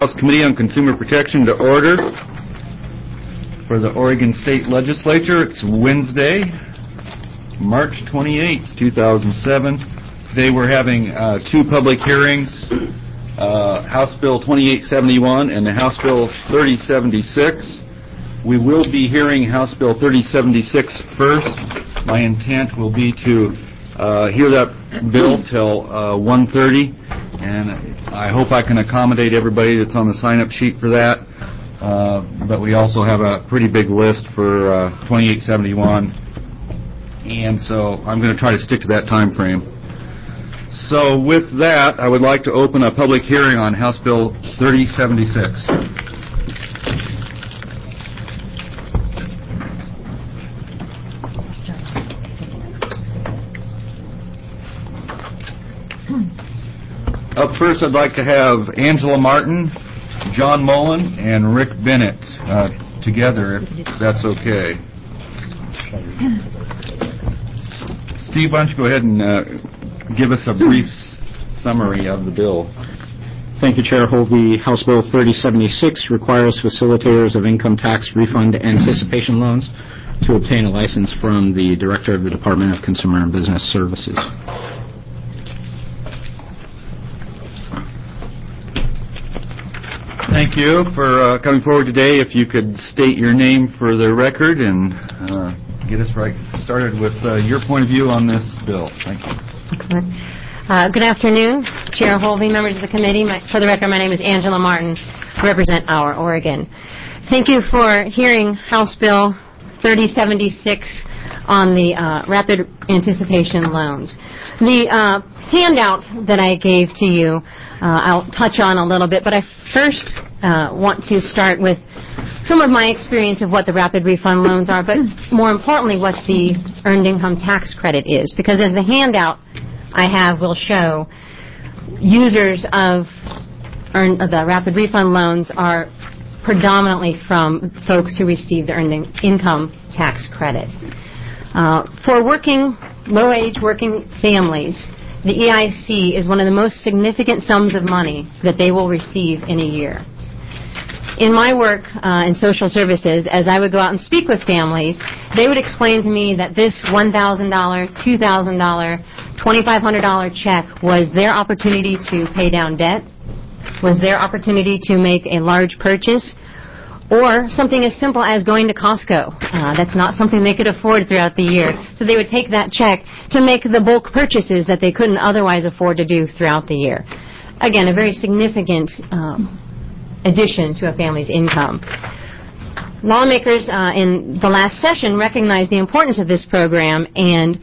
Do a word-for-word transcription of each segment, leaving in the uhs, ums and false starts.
House Committee on Consumer Protection to order for the Oregon State Legislature. It's Wednesday, March twenty-eighth, two thousand seven. Today we're having uh, two public hearings, uh, House Bill twenty-eight seventy-one and the House Bill thirty seventy-six. We will be hearing House Bill thirty seventy-six first. My intent will be to uh, hear that bill till uh, one thirty, and I hope I can accommodate everybody that's on the sign-up sheet for that. Uh, but we also have a pretty big list for uh, twenty-eight seventy-one, and so I'm going to try to stick to that time frame. So with that, I would like to open a public hearing on House Bill thirty seventy-six. Up first, I'd like to have Angela Martin, John Mullen, and Rick Bennett uh, together, if that's okay. Steve, why don't you go ahead and uh, give us a brief summary of the bill. Thank you, Chair Hovey. House Bill thirty seventy-six requires facilitators of income tax refund anticipation loans to obtain a license from the Director of the Department of Consumer and Business Services. Thank you for uh, coming forward today. If you could state your name for the record and uh, get us right started with uh, your point of view on this bill. Thank you. Excellent. Uh, good afternoon, Chair Hovey, members of the committee. My, for the record, my name is Angela Martin. I represent our Oregon. Thank you for hearing House Bill thirty seventy-six on the uh, rapid anticipation loans. The uh, handout that I gave to you, uh, I'll touch on a little bit, but I first uh, want to start with some of my experience of what the rapid refund loans are, but more importantly, what the earned income tax credit is. Because as the handout I have will show, users of, earn, of the rapid refund loans are predominantly from folks who receive the earned income tax credit. Uh, for working, low-age working families, the E I C is one of the most significant sums of money that they will receive in a year. In my work uh, in social services, as I would go out and speak with families, they would explain to me that this one thousand dollars, two thousand dollars, twenty-five hundred dollars check was their opportunity to pay down debt, was their opportunity to make a large purchase, or something as simple as going to Costco. Uh, that's not something they could afford throughout the year. So they would take that check to make the bulk purchases that they couldn't otherwise afford to do throughout the year. Again, a very significant um, addition to a family's income. Lawmakers uh, in the last session recognized the importance of this program and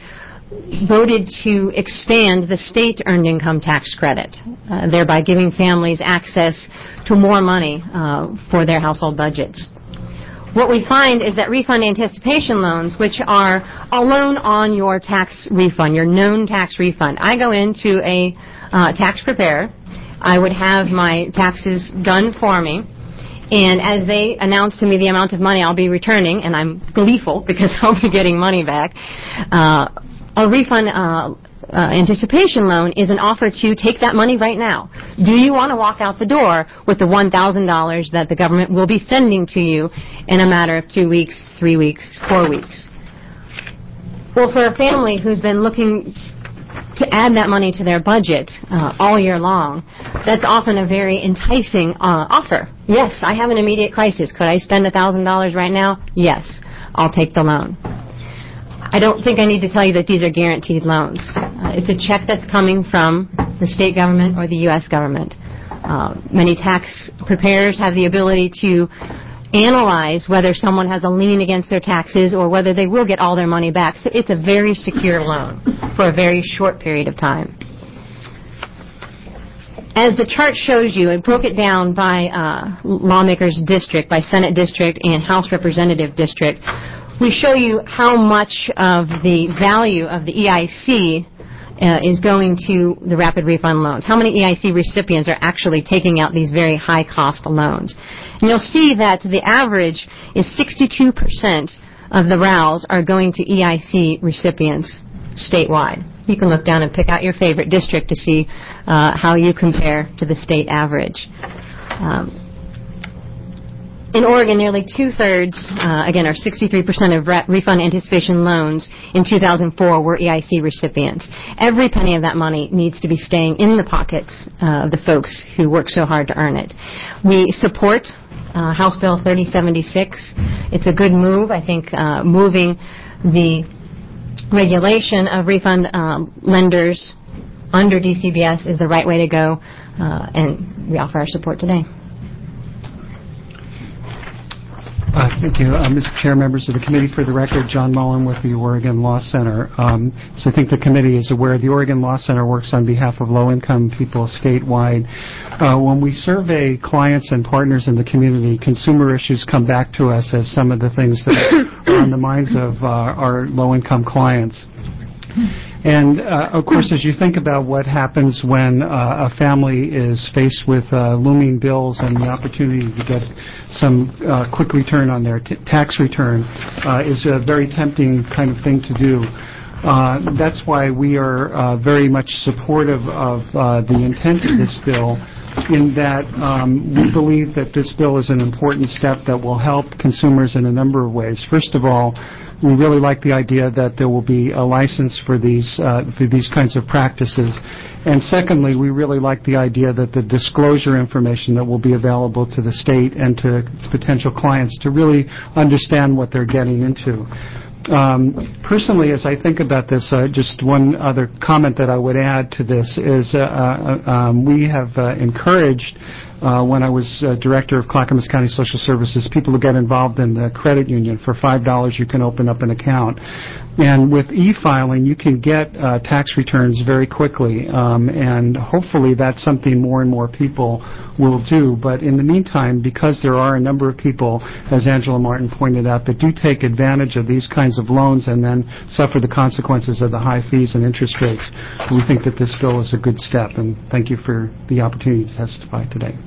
voted to expand the state earned income tax credit, uh, thereby giving families access to more money uh, for their household budgets. What we find is that refund anticipation loans, which are a loan on your tax refund, your known tax refund. I go into a uh, tax preparer. I would have my taxes done for me, and as they announce to me the amount of money I'll be returning, and I'm gleeful because I'll be getting money back, uh, a refund uh, uh, anticipation loan is an offer to take that money right now. Do you want to walk out the door with the one thousand dollars that the government will be sending to you in a matter of two weeks, three weeks, four weeks? Well, for a family who's been looking to add that money to their budget uh, all year long, that's often a very enticing uh, offer. Yes, I have an immediate crisis. Could I spend one thousand dollars right now? Yes, I'll take the loan. I don't think I need to tell you that these are guaranteed loans. Uh, it's a check that's coming from the state government or the U S government. Uh, many tax preparers have the ability to analyze whether someone has a lien against their taxes or whether they will get all their money back. So it's a very secure loan for a very short period of time. As the chart shows you, it broke it down by uh, lawmakers' district, by Senate district and House Representative district. We show you how much of the value of the E I C uh, is going to the rapid refund loans. How many E I C recipients are actually taking out these very high-cost loans? And you'll see that the average is sixty-two percent of the R A Ls are going to E I C recipients statewide. You can look down and pick out your favorite district to see uh, how you compare to the state average. Um, In Oregon, nearly two-thirds, uh, again, or sixty-three percent of re- refund anticipation loans in two thousand four were E I C recipients. Every penny of that money needs to be staying in the pockets uh, of the folks who work so hard to earn it. We support uh, House Bill thirty seventy-six. It's a good move. I think uh, moving the regulation of refund uh, lenders under D C B S is the right way to go, uh, and we offer our support today. Uh, thank you, uh, Mister Chair, members of the committee. For the record, John Mullen with the Oregon Law Center. Um, so I think the committee is aware the Oregon Law Center works on behalf of low-income people statewide. Uh, when we survey clients and partners in the community, consumer issues come back to us as some of the things that are on the minds of uh, our low-income clients. And, uh, of course, as you think about what happens when uh, a family is faced with uh, looming bills and the opportunity to get some uh, quick return on their t- tax return uh, is a very tempting kind of thing to do. Uh, that's why we are uh, very much supportive of uh, the intent of this bill, in that um, we believe that this bill is an important step that will help consumers in a number of ways. First of all, we really like the idea that there will be a license for these uh, for these kinds of practices. And secondly, we really like the idea that the disclosure information that will be available to the state and to potential clients to really understand what they're getting into. Um, personally, as I think about this, uh, just one other comment that I would add to this is uh, uh, um, we have uh, encouraged, uh, when I was uh, director of Clackamas County Social Services, people to get involved in the credit union. For five dollars, you can open up an account. And with e-filing, you can get uh, tax returns very quickly, um, and hopefully that's something more and more people will do. But in the meantime, because there are a number of people, as Angela Martin pointed out, that do take advantage of these kinds of loans and then suffer the consequences of the high fees and interest rates, we think that this bill is a good step, and thank you for the opportunity to testify today.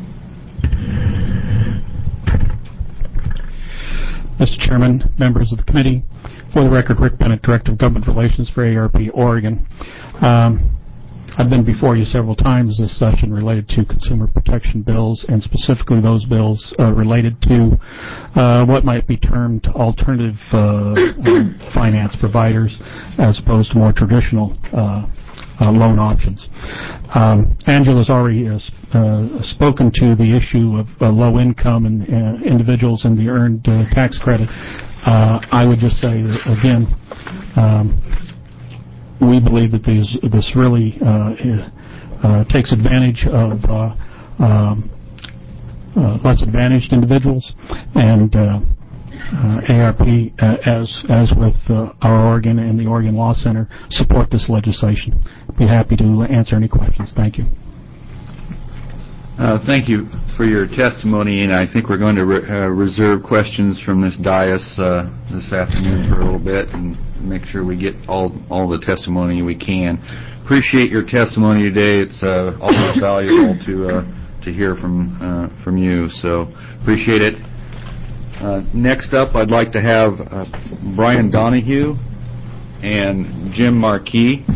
Mister Chairman, members of the committee, for the record, Rick Bennett, Director of Government Relations for A R P Oregon. Um, I've been before you several times this session related to consumer protection bills, and specifically those bills uh, related to uh, what might be termed alternative uh, finance providers as opposed to more traditional uh, uh, loan options. Um, Angela's already uh, uh, spoken to the issue of uh, low income and uh, individuals and the earned uh, tax credit. Uh, I would just say that, again, um, we believe that these, this really uh, uh, takes advantage of uh, um, uh, less advantaged individuals, and uh, uh, A R P, uh, as as with uh, our Oregon and the Oregon Law Center, support this legislation. I'd be happy to answer any questions. Thank you. Uh, thank you for your testimony, and I think we're going to re- uh, reserve questions from this dais uh, this afternoon for a little bit and make sure we get all all the testimony we can. Appreciate your testimony today. It's uh, always valuable to uh, to hear from uh, from you, so appreciate it. Uh, next up, I'd like to have uh, Brian Donahue and Jim Markey.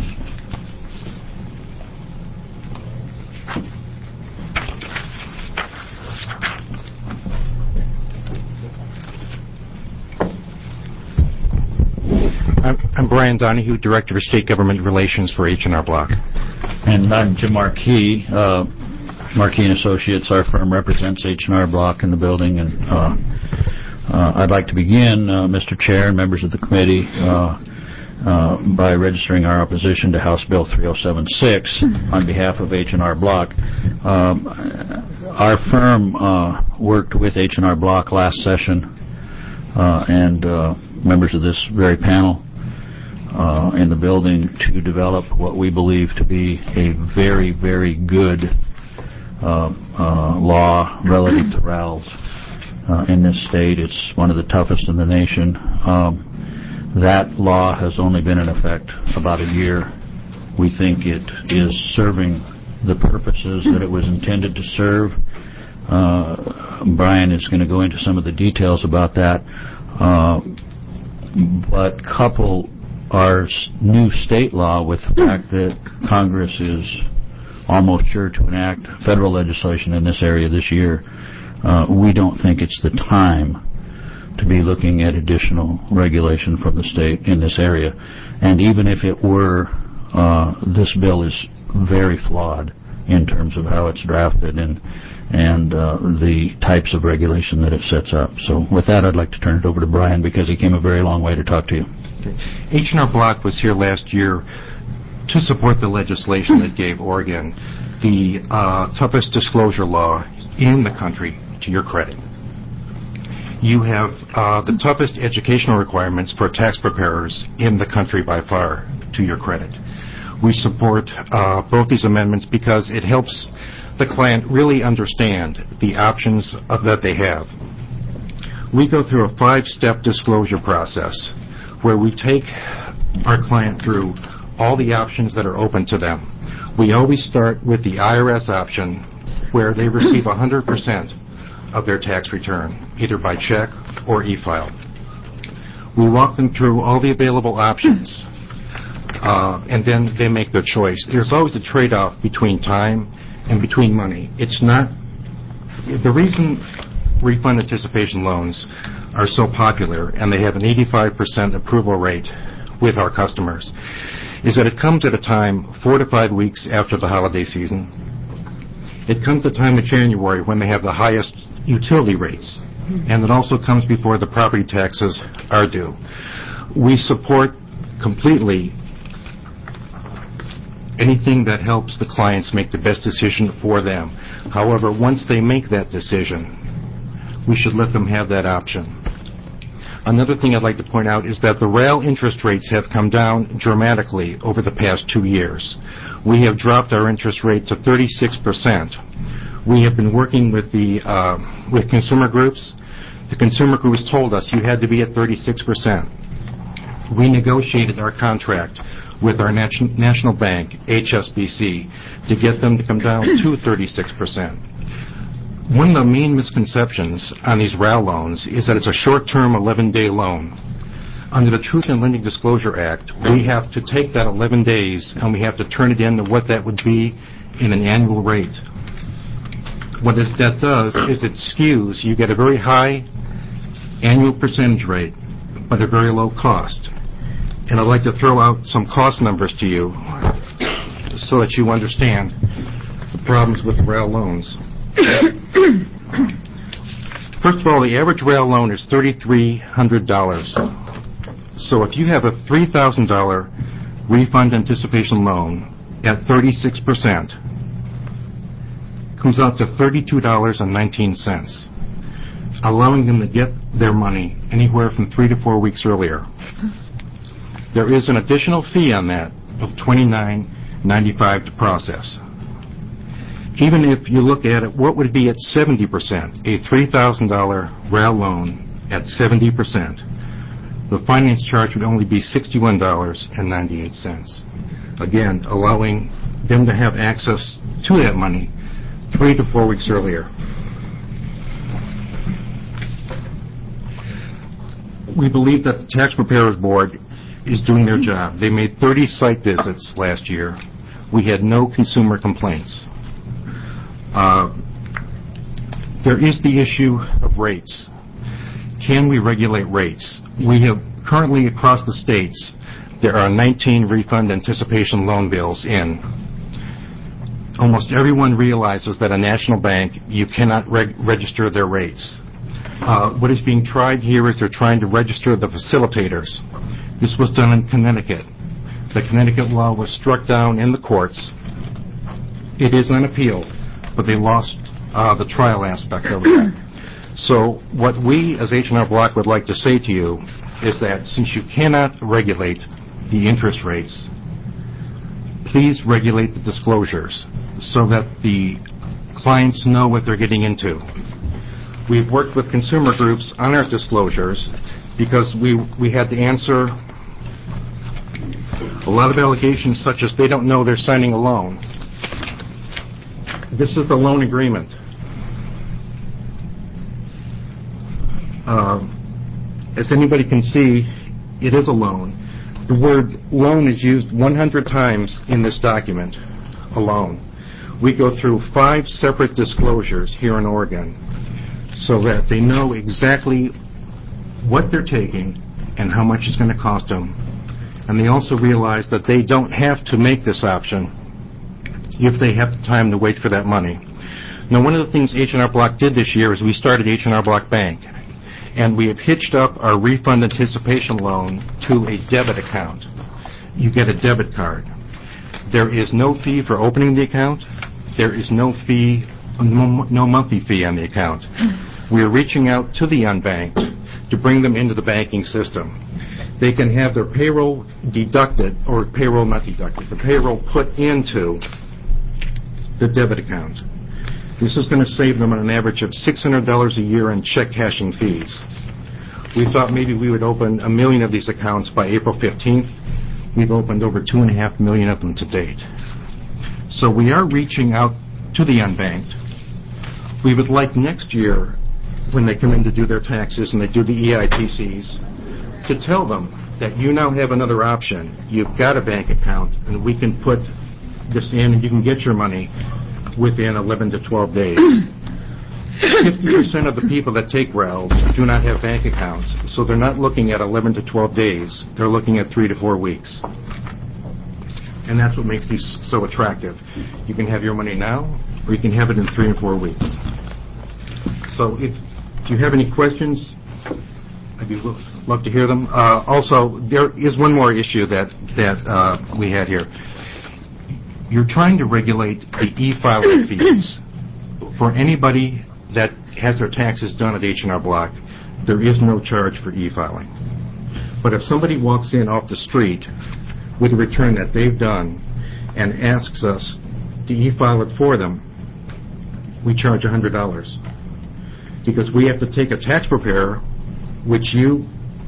I'm Brian Donahue, Director of State Government Relations for H and R Block. And I'm Jim Markey. Uh, Markey and Associates, our firm represents H and R Block in the building. And uh, uh, I'd like to begin, uh, Mister Chair and members of the committee, uh, uh, by registering our opposition to House Bill three oh seven six on behalf of H and R Block. Um, our firm uh, worked with H and R Block last session, uh, and uh, members of this very panel Uh, in the building to develop what we believe to be a very, very good uh, uh, law relative to R A Ls uh, in this state. It's one of the toughest in the nation. Um, that law has only been in effect about a year. We think it is serving the purposes that it was intended to serve. Uh, Brian is going to go into some of the details about that. Uh, but couple our new state law with the fact that Congress is almost sure to enact federal legislation in this area this year, uh, we don't think it's the time to be looking at additional regulation from the state in this area. And even if it were, uh, this bill is very flawed in terms of how it's drafted and and uh, the types of regulation that it sets up. So with that, I'd like to turn it over to Brian because he came a very long way to talk to you. H and R Block was here last year to support the legislation that gave Oregon the uh, toughest disclosure law in the country, to your credit. You have uh, the toughest educational requirements for tax preparers in the country by far, to your credit. We support uh, both these amendments because it helps the client really understand the options of, that they have. We go through a five-step disclosure process where we take our client through all the options that are open to them. We always start with the I R S option where they receive one hundred percent of their tax return, either by check or e-file. We walk them through all the available options, uh, and then they make their choice. There's always a trade-off between time and between money. It's not... The reason refund anticipation loans are so popular, and they have an eighty-five percent approval rate with our customers, is that it comes at a time four to five weeks after the holiday season. It comes at the time of January when they have the highest utility rates, and it also comes before the property taxes are due. We support completely anything that helps the clients make the best decision for them. However, once they make that decision, we should let them have that option. Another thing I'd like to point out is that the R A L interest rates have come down dramatically over the past two years. We have dropped our interest rate to thirty-six percent. We have been working with the uh, with consumer groups. The consumer groups told us you had to be at thirty-six percent. We negotiated our contract with our nat- national bank, H S B C, to get them to come down to thirty-six percent. One of the main misconceptions on these R A L loans is that it's a short-term eleven-day loan. Under the Truth in Lending Disclosure Act, we have to take that eleven days and we have to turn it into what that would be in an annual rate. What it, that does is it skews. You get a very high annual percentage rate, but a very low cost. And I'd like to throw out some cost numbers to you so that you understand the problems with R A L loans. First of all, the average R A L loan is three thousand three hundred dollars. So if you have a three thousand dollars refund anticipation loan at thirty-six percent, comes out to thirty-two dollars and nineteen cents, allowing them to get their money anywhere from three to four weeks earlier. There is an additional fee on that of twenty-nine ninety-five to process. Even if you look at it, what would it be at seventy percent? A three thousand dollars R A L loan at seventy percent. The finance charge would only be sixty-one dollars and ninety-eight cents. Again, allowing them to have access to that money three to four weeks earlier. We believe that the Tax Preparers Board is doing their job. They made thirty site visits last year. We had no consumer complaints. Uh, there is the issue of rates. Can we regulate rates? We have currently across the states, there are nineteen refund anticipation loan bills in. Almost everyone realizes that a national bank, you cannot reg- register their rates. Uh, what is being tried here is they're trying to register the facilitators. This was done in Connecticut. The Connecticut law was struck down in the courts. It is on appeal, but they lost uh, the trial aspect of it. So what we as H and R Block would like to say to you is that since you cannot regulate the interest rates, please regulate the disclosures so that the clients know what they're getting into. We've worked with consumer groups on our disclosures because we, we had to answer a lot of allegations such as they don't know they're signing a loan. This is the loan agreement. Uh, as anybody can see, it is a loan. The word loan is used one hundred times in this document, a loan. we go through five separate disclosures here in Oregon so that they know exactly what they're taking and how much it's going to cost them. And they also realize that they don't have to make this option if they have the time to wait for that money. Now, one of the things H and R Block did this year is we started H and R Block Bank, and we have hitched up our refund anticipation loan to a debit account. You get a debit card. There is no fee for opening the account. There is no fee, no, no monthly fee on the account. We are reaching out to the unbanked to bring them into the banking system. They can have their payroll deducted, or payroll not deducted, the payroll put into the debit account. This is going to save them on an average of six hundred dollars a year in check cashing fees. We thought maybe we would open a million of these accounts by April fifteenth. We've opened over two and a half million of them to date. So we are reaching out to the unbanked. We would like next year, when they come in to do their taxes and they do the E I T Cs, to tell them that you now have another option. You've got a bank account, and we can put this in, and you can get your money within eleven to twelve days. fifty percent of the people that take R A Ls do not have bank accounts, so they're not looking at eleven to twelve days. They're looking at three to four weeks. And that's what makes these so attractive. You can have your money now, or you can have it in three and four weeks. So if, if you have any questions, I'd be, love to hear them. Uh, also, there is one more issue that, that uh, we had here. You're trying to regulate the e-filing fees. For anybody that has their taxes done at H and R Block, there is no charge for e-filing. But if somebody walks in off the street with a return that they've done and asks us to e-file it for them, we charge one hundred dollars. Because we have to take a tax preparer, which you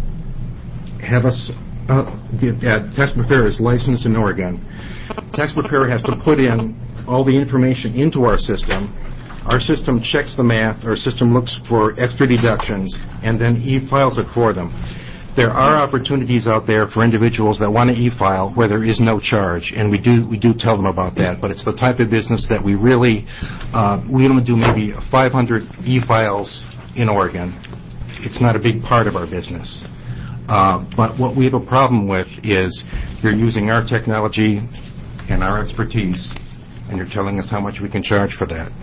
have us, uh, the uh, tax preparer is licensed in Oregon. Tax preparer has to put in all the information into our system. Our system checks the math. Our system looks for extra deductions and then e-files it for them. There are opportunities out there for individuals that want to e-file where there is no charge, and we do we do tell them about that. But it's the type of business that we really uh, we only do maybe five hundred e-files in Oregon. It's not a big part of our business. Uh, but what we have a problem with is you're using our technology and our expertise, and you're telling us how much we can charge for that.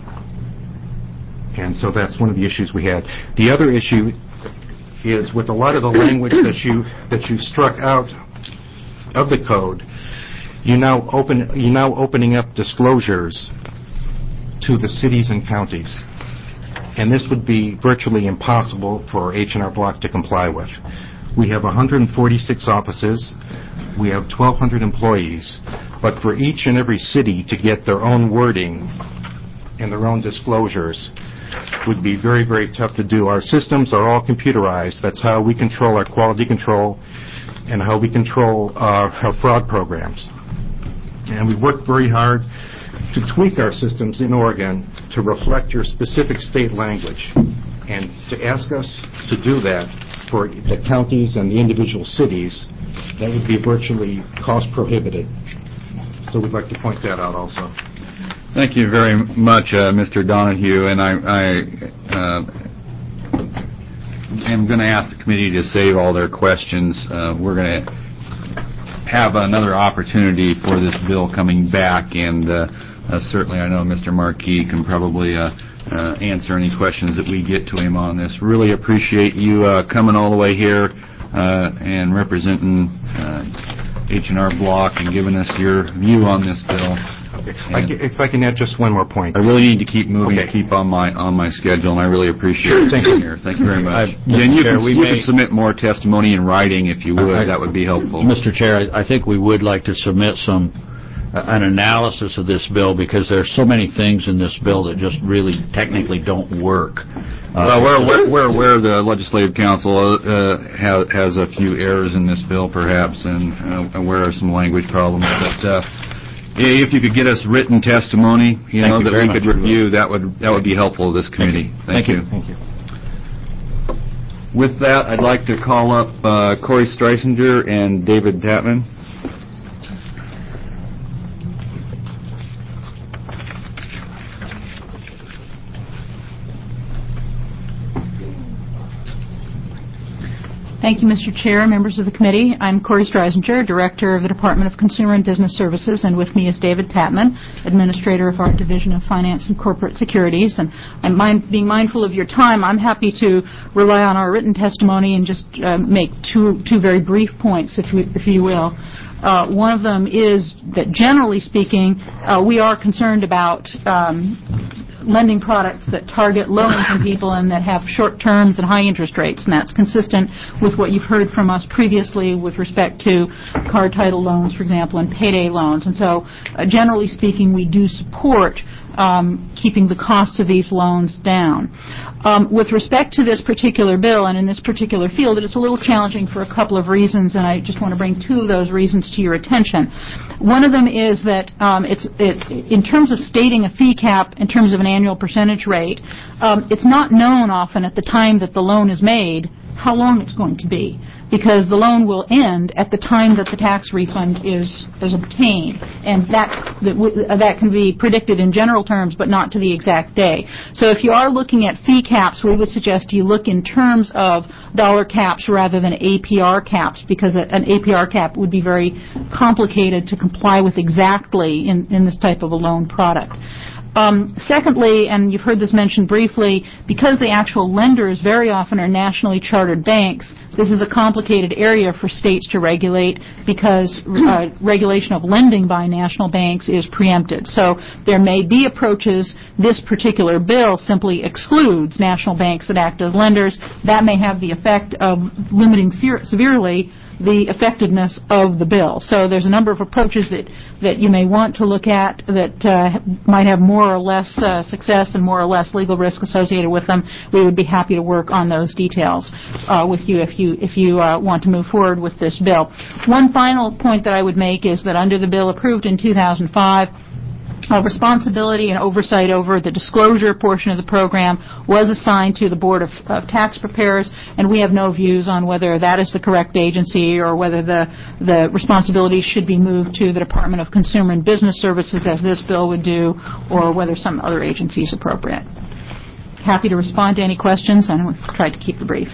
And so that's one of the issues we had. The other issue is with a lot of the language that you that you struck out of the code, you now open you now opening up disclosures to the cities and counties, and this would be virtually impossible for H and R Block to comply with. We have one hundred forty-six offices. We have twelve hundred employees, but for each and every city to get their own wording and their own disclosures would be very, very tough to do. Our systems are all computerized. That's how we control our quality control and how we control uh, our fraud programs. And we work very hard to tweak our systems in Oregon to reflect your specific state language. And to ask us to do that for the counties and the individual cities, that would be virtually cost prohibitive. So we'd like to point that out also. Thank you very much, uh, Mister Donahue, and I, I uh, am going to ask the committee to save all their questions. Uh, we're going to have another opportunity for this bill coming back, and uh, uh, certainly I know Mister Markey can probably uh, uh, answer any questions that we get to him on this. Really appreciate you uh, coming all the way here uh, and representing uh, H and R Block and giving us your view on this bill. Okay. I can, if I can add just one more point. I really need to keep moving, okay. to keep on my on my schedule, and I really appreciate it. Thank you. Here. Thank you very much. I, yeah, and you, Chair, can, we you may, can submit more testimony in writing if you would. I, that would be helpful. Mister Chair, I, I think we would like to submit some uh, an analysis of this bill because there's so many things in this bill that just really technically don't work. Uh, well, we're, we're, we're aware the Legislative Council uh, has, has a few errors in this bill, perhaps, and uh, aware of some language problems, but. Uh, If you could get us written testimony, you Thank know, you that very we could much. review, that would that would be helpful to this committee. Thank you. Thank you. With that, I'd like to call up uh, Corey Streisinger and David Tatman. Thank you, Mister Chair, members of the committee. I'm Corey Streisinger, Director of the Department of Consumer and Business Services, and with me is David Tatman, Administrator of our Division of Finance and Corporate Securities. And I'm mind, being mindful of your time, I'm happy to rely on our written testimony and just uh, make two, two very brief points, if you, if you will. Uh, one of them is that, generally speaking, uh, we are concerned about um, lending products that target low-income people and that have short terms and high interest rates, and that's consistent with what you've heard from us previously with respect to card title loans, for example, and payday loans. And so, uh, generally speaking, we do support um, keeping the cost of these loans down. Um, with respect to this particular bill and in this particular field, it is a little challenging for a couple of reasons, and I just want to bring two of those reasons to your attention. One of them is that um, it's it, in terms of stating a fee cap in terms of an annual percentage rate, um, it's not known often at the time that the loan is made how long it's going to be, because the loan will end at the time that the tax refund is is obtained, and that that, w- that can be predicted in general terms, but not to the exact day. So if you are looking at fee caps, we would suggest you look in terms of dollar caps rather than A P R caps, because a, an A P R cap would be very complicated to comply with exactly in, in this type of a loan product. Um, secondly, and you've heard this mentioned briefly, because the actual lenders very often are nationally chartered banks, this is a complicated area for states to regulate because uh, regulation of lending by national banks is preempted. So there may be approaches. This particular bill simply excludes national banks that act as lenders. That may have the effect of limiting se- severely the effectiveness of the bill. So there's a number of approaches that, that you may want to look at that uh, might have more or less uh, success and more or less legal risk associated with them. We would be happy to work on those details uh, with you if you if you uh, want to move forward with this bill. One final point that I would make is that under the bill approved in two thousand five, Uh, responsibility and oversight over the disclosure portion of the program was assigned to the Board of, of Tax Preparers, and we have no views on whether that is the correct agency or whether the, the responsibilities should be moved to the Department of Consumer and Business Services, as this bill would do, or whether some other agency is appropriate. Happy to respond to any questions, and we've tried to keep it brief.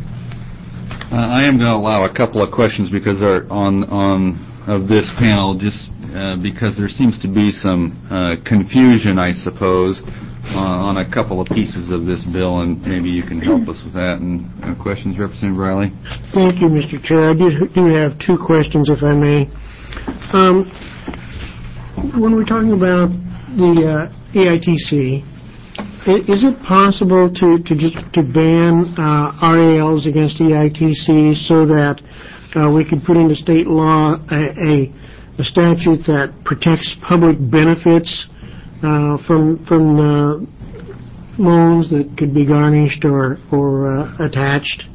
Uh, I am going to allow a couple of questions because are on on of this panel, just uh, because there seems to be some uh, confusion, I suppose, uh, on a couple of pieces of this bill, and maybe you can help us with that. And uh, questions, Representative Riley? Thank you, Mister Chair. I do, do have two questions, if I may. Um, when we're talking about the uh, E I T C, is it possible to, to just to ban uh, R A Ls against E I T C so that uh, we could put into state law a, a, a statute that protects public benefits uh, from from uh, loans that could be garnished or or uh, attached?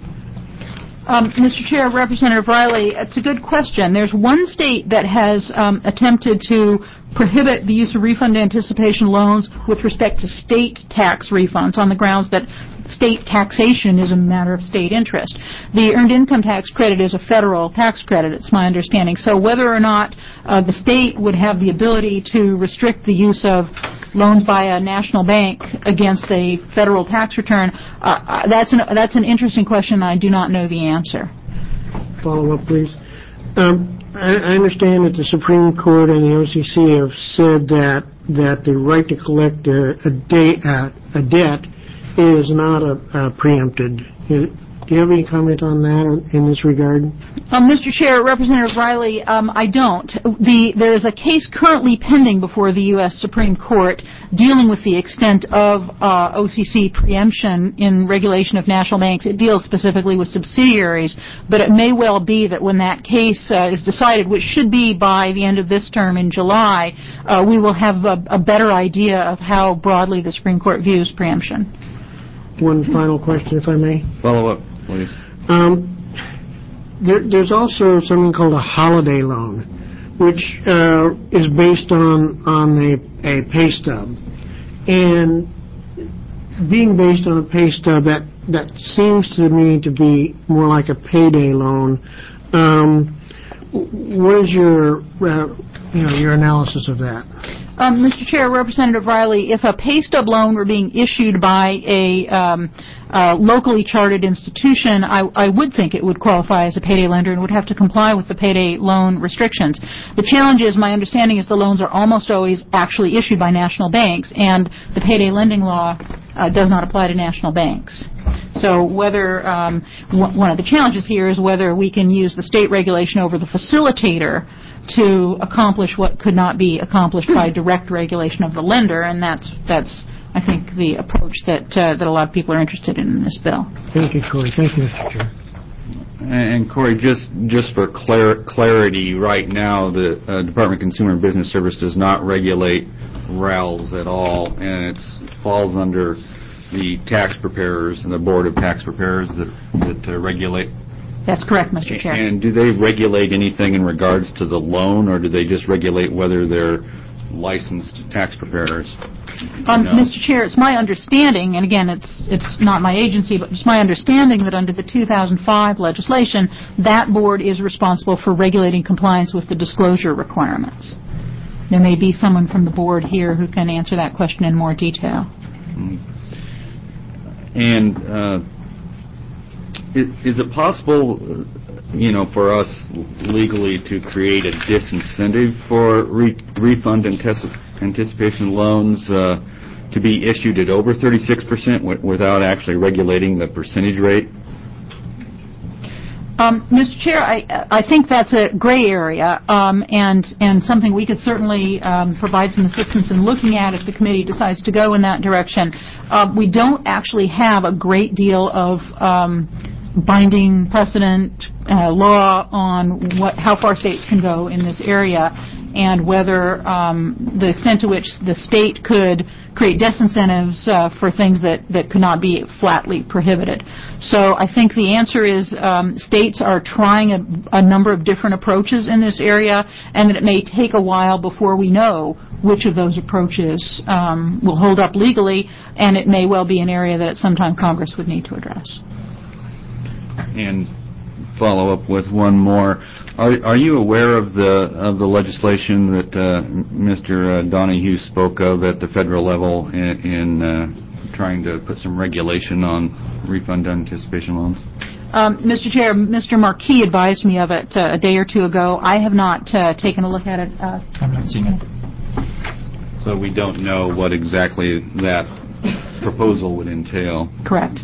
Um, Mister Chair, Representative Riley, it's a good question. There's one state that has um, attempted to prohibit the use of refund anticipation loans with respect to state tax refunds on the grounds that state taxation is a matter of state interest. The earned income tax credit is a federal tax credit, it's my understanding. So whether or not uh, the state would have the ability to restrict the use of loans by a national bank against a federal tax return, uh, that's an that's an interesting question. I do not know the answer. Follow up, please. Um, I, I understand that the Supreme Court and the O C C have said that that the right to collect a, a, de- uh, a debt is not a, a preempted. Do you have any comment on that in this regard? Um, Mister Chair, Representative Riley, um, I don't. The, there is a case currently pending before the U S Supreme Court dealing with the extent of uh, O C C preemption in regulation of national banks. It deals specifically with subsidiaries, but it may well be that when that case uh, is decided, which should be by the end of this term in July, uh, we will have a, a better idea of how broadly the Supreme Court views preemption. One final question, if I may. Follow up, please. Um, there, there's also something called a holiday loan, which uh, is based on on a, a pay stub, and being based on a pay stub, that that seems to me to be more like a payday loan. Um, what is your uh, you know, your analysis of that. Um, Mister Chair, Representative Riley, if a pay stub loan were being issued by a um, uh, locally chartered institution, I, I would think it would qualify as a payday lender and would have to comply with the payday loan restrictions. The challenge is, my understanding is the loans are almost always actually issued by national banks, and the payday lending law uh, does not apply to national banks. So whether um, w- one of the challenges here is whether we can use the state regulation over the facilitator to accomplish what could not be accomplished by direct regulation of the lender, and that's that's I think the approach that uh, that a lot of people are interested in in this bill. Thank you, Corey. Thank you, Mister Chair. And Corey, just just for clar- clarity, right now the uh, Department of Consumer and Business Service does not regulate R A Ls at all, and it falls under the tax preparers and the Board of Tax Preparers that that uh, regulate. That's correct, Mister Chair. And do they regulate anything in regards to the loan, or do they just regulate whether they're licensed tax preparers? Um, No. Mister Chair, it's my understanding, and again, it's it's not my agency, but it's my understanding that under the two thousand five legislation, that board is responsible for regulating compliance with the disclosure requirements. There may be someone from the board here who can answer that question in more detail. And uh, is, is it possible, you know, for us legally to create a disincentive for re- refund antici- anticipation loans uh, to be issued at over thirty-six percent w- without actually regulating the percentage rate? Um, Mister Chair, I, I think that's a gray area, um, and and something we could certainly um, provide some assistance in looking at if the committee decides to go in that direction. Uh, we don't actually have a great deal of um, binding precedent uh, law on what how far states can go in this area, and whether um, the extent to which the state could create disincentives uh, for things that, that could not be flatly prohibited. So I think the answer is um, states are trying a, a number of different approaches in this area, and that it may take a while before we know which of those approaches um, will hold up legally, and it may well be an area that at some time Congress would need to address. And follow up with one more. Are, are you aware of the of the legislation that uh, Mister Uh, Donahue spoke of at the federal level in, in uh, trying to put some regulation on refund anticipation loans? Um, Mister Chair, Mister Marquis advised me of it uh, a day or two ago. I have not uh, taken a look at it. Uh, I've not seen it. So we don't know what exactly that proposal would entail. correct.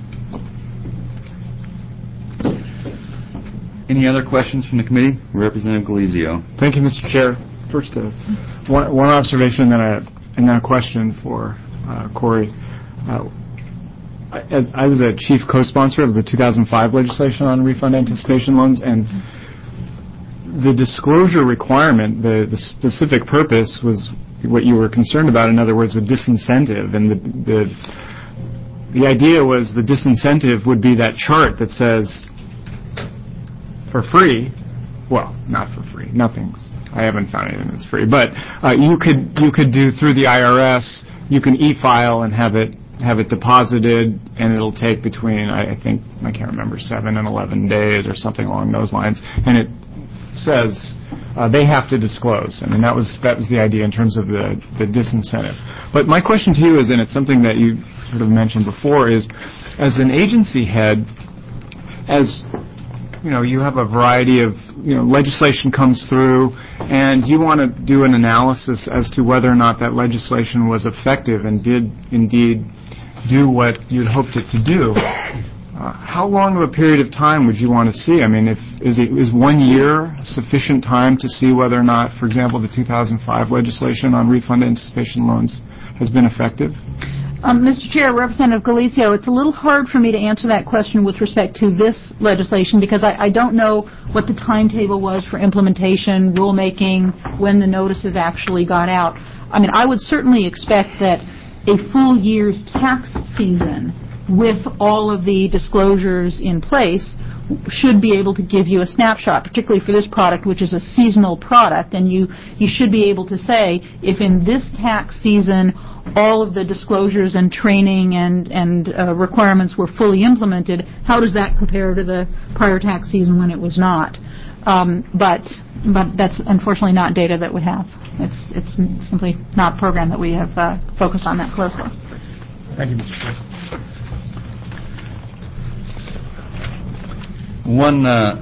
Any other questions from the committee? Representative Galizio. Thank you, Mister Chair. First, uh, one, one observation and then a, and then a question for uh, Corey. Uh, I, I was a chief co-sponsor of the two thousand five legislation on refund anticipation loans, and the disclosure requirement, the, the specific purpose was what you were concerned about. In other words, the disincentive, and the, the the idea was the disincentive would be that chart that says, for free, well, not for free, nothing's, I haven't found anything that's free, but uh, you could you could do through the I R S, you can e-file and have it have it deposited, and it'll take between, I, I think, I can't remember, seven and eleven days or something along those lines, and it says uh, they have to disclose. I mean, that was that was the idea in terms of the, the disincentive. But my question to you is, and it's something that you sort of mentioned before, is as an agency head, as you know, you have a variety of, you know, legislation comes through, and you want to do an analysis as to whether or not that legislation was effective and did indeed do what you'd hoped it to do. Uh, how long of a period of time would you want to see? I mean, if is it is one year sufficient time to see whether or not, for example, the two thousand five legislation on refund anticipation loans has been effective? Um, Mister Chair, Representative Galicio, it's a little hard for me to answer that question with respect to this legislation because I, I don't know what the timetable was for implementation, rulemaking, when the notices actually got out. I mean, I would certainly expect that a full year's tax season with all of the disclosures in place, should be able to give you a snapshot, particularly for this product, which is a seasonal product, and you, you should be able to say, if in this tax season all of the disclosures and training and, and uh, requirements were fully implemented, how does that compare to the prior tax season when it was not? Um, but but that's unfortunately not data that we have. It's it's simply not a program that we have uh, focused on that closely. Thank you, Mister Chair. One uh,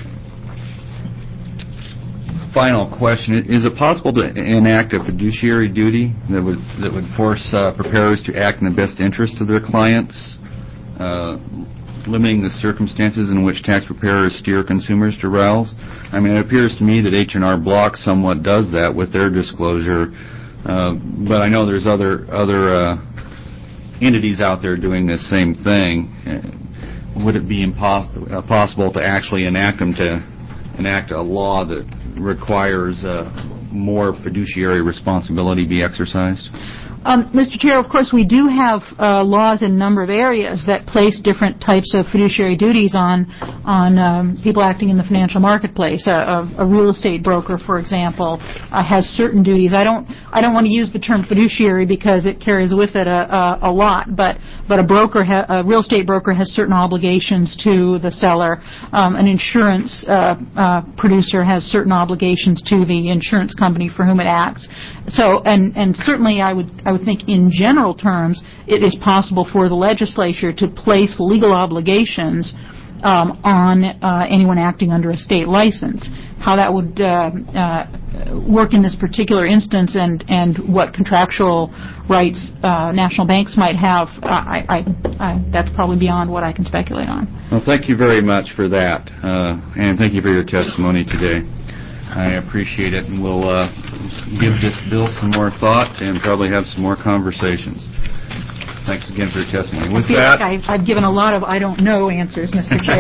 final question: is it possible to enact a fiduciary duty that would that would force uh, preparers to act in the best interest of their clients, uh, limiting the circumstances in which tax preparers steer consumers to R A Ls? I mean, it appears to me that H and R Block somewhat does that with their disclosure, uh, but I know there's other other uh, entities out there doing this same thing. Would it be impos- uh, possible to actually enact them to enact a law that requires uh, more fiduciary responsibility be exercised? Um, Mister Chair, of course, we do have uh, laws in a number of areas that place different types of fiduciary duties on on um, people acting in the financial marketplace. A, a, a real estate broker, for example, uh, has certain duties. I don't I don't want to use the term fiduciary because it carries with it a, a, a lot, but but a broker, ha- a real estate broker, has certain obligations to the seller. Um, an insurance uh, uh, producer has certain obligations to the insurance company for whom it acts. So, and and certainly, I would. I I would think in general terms it is possible for the legislature to place legal obligations um, on uh, anyone acting under a state license. How that would uh, uh, work in this particular instance and, and what contractual rights uh, national banks might have, I, I, I, that's probably beyond what I can speculate on. Well, thank you very much for that, uh, and thank you for your testimony today. I appreciate it, and we'll uh, give this bill some more thought and probably have some more conversations. Thanks again for your testimony. With I feel that, like I've, I've given a lot of I don't know answers, Mister Chair.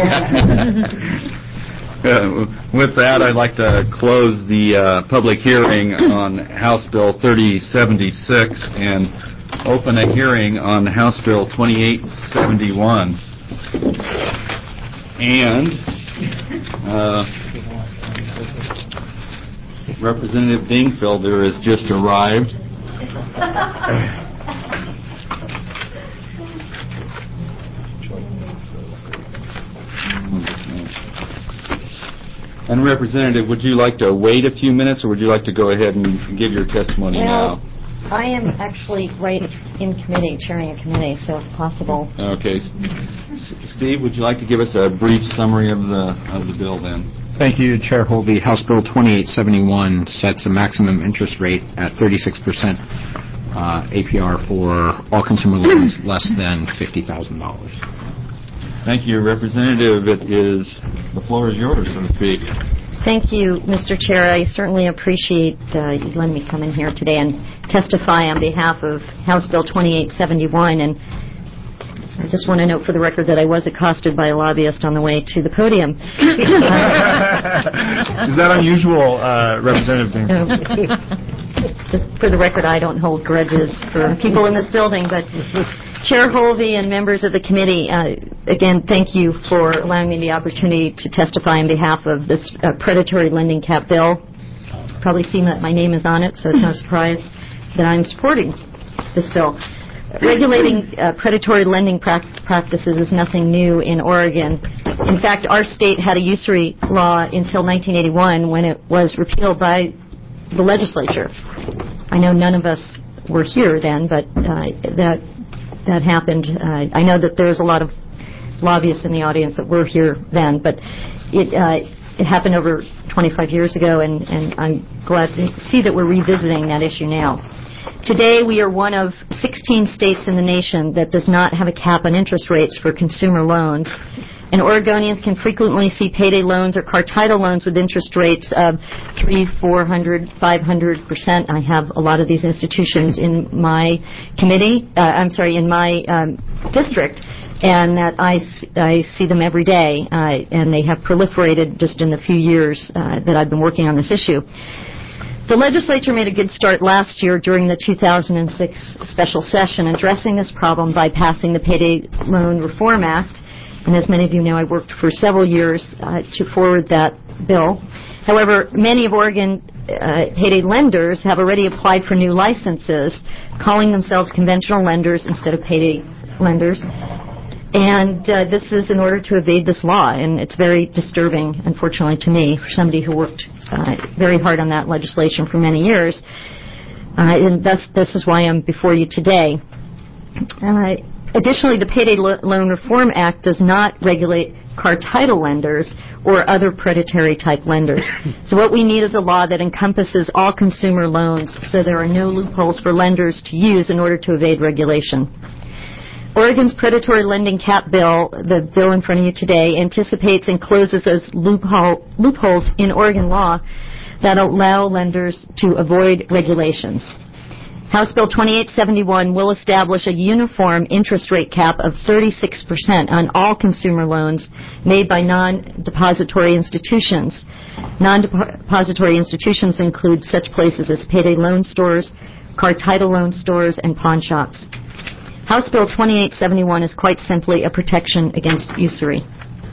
uh, with that, I'd like to close the uh, public hearing on House Bill thirty seventy-six and open a hearing on House Bill twenty-eight seventy-one. And uh, Representative Dingfelder has just arrived. And Representative, would you like to wait a few minutes, or would you like to go ahead and give your testimony well, now? I am actually right in committee, chairing a committee, so if possible. Okay. S- Steve, would you like to give us a brief summary of the of the bill then? Thank you, Chair Holby. House Bill twenty-eight seventy-one sets a maximum interest rate at thirty-six percent uh, A P R for all consumer loans less than fifty thousand dollars. Thank you, Representative. It is, the floor is yours, so to speak. Thank you, Mister Chair. I certainly appreciate uh, you letting me come in here today and testify on behalf of House Bill twenty-eight seventy-one. And I just want to note for the record that I was accosted by a lobbyist on the way to the podium. Is that unusual, uh, Representative Dingfelder? Just for the record, I don't hold grudges for people in this building, but Chair Holvey and members of the committee, uh, again, thank you for allowing me the opportunity to testify on behalf of this uh, predatory lending cap bill. You've probably seen that my name is on it, so it's no surprise that I'm supporting this bill. Regulating uh, predatory lending pra- practices is nothing new in Oregon. In fact, our state had a usury law until nineteen eighty-one when it was repealed by the legislature. I know none of us were here then, but uh, that that happened. Uh, I know that there's a lot of lobbyists in the audience that were here then, but it uh, it happened over twenty-five years ago, and, and I'm glad to see that we're revisiting that issue now. Today, we are one of sixteen states in the nation that does not have a cap on interest rates for consumer loans. And Oregonians can frequently see payday loans or car title loans with interest rates of three, four hundred, five hundred percent. I have a lot of these institutions in my committee, uh, I'm sorry, in my um, district, and that I, I see them every day, uh, and they have proliferated just in the few years uh, that I've been working on this issue. The legislature made a good start last year during the two thousand six special session addressing this problem by passing the Payday Loan Reform Act. And as many of you know, I worked for several years uh, to forward that bill. However, many of Oregon uh, payday lenders have already applied for new licenses, calling themselves conventional lenders instead of payday lenders. And uh, this is in order to evade this law, and it's very disturbing, unfortunately, to me, for somebody who worked uh, very hard on that legislation for many years. Uh, and thus, this is why I'm before you today. Uh, additionally, the Payday Lo- Loan Reform Act does not regulate car title lenders or other predatory-type lenders. So what we need is a law that encompasses all consumer loans so there are no loopholes for lenders to use in order to evade regulation. Oregon's predatory lending cap bill, the bill in front of you today, anticipates and closes those loophole, loopholes in Oregon law that allow lenders to avoid regulations. House Bill twenty-eight seventy-one will establish a uniform interest rate cap of thirty-six percent on all consumer loans made by non-depository institutions. Non-depository institutions include such places as payday loan stores, car title loan stores, and pawn shops. House Bill twenty-eight seventy-one is quite simply a protection against usury.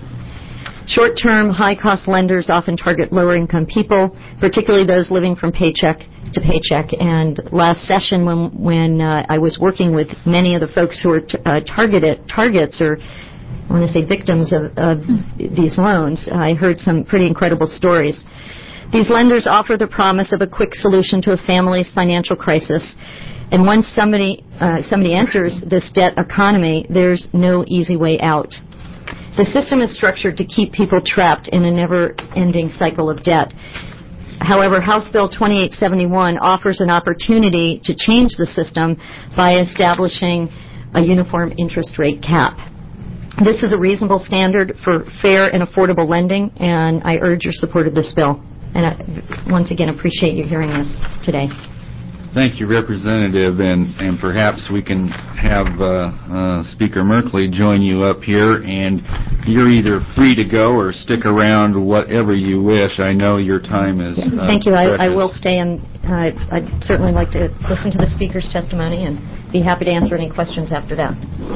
Short-term, high-cost lenders often target lower-income people, particularly those living from paycheck to paycheck. And last session, when when uh, I was working with many of the folks who are t- uh, targeted targets, or I want to say victims of, of these loans, I heard some pretty incredible stories. These lenders offer the promise of a quick solution to a family's financial crisis. And once somebody uh, somebody enters this debt economy, there's no easy way out. The system is structured to keep people trapped in a never-ending cycle of debt. However, House Bill twenty-eight seventy-one offers an opportunity to change the system by establishing a uniform interest rate cap. This is a reasonable standard for fair and affordable lending, and I urge your support of this bill. And I once again appreciate you hearing this today. Thank you, Representative, and, and perhaps we can have uh, uh, Speaker Merkley join you up here, and you're either free to go or stick around, whatever you wish. I know your time is uh, Thank you. I, I precious. will stay, and uh, I'd certainly like to listen to the Speaker's testimony and be happy to answer any questions after that.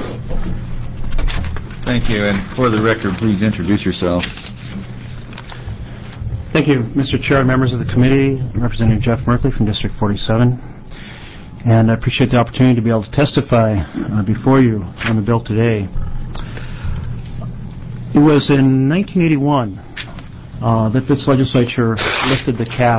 Thank you, and for the record, please introduce yourself. Thank you, Mister Chair and members of the committee. I'm Representative Jeff Merkley from District forty-seven, and I appreciate the opportunity to be able to testify uh, before you on the bill today. It was in nineteen eighty-one uh, that this legislature lifted the cap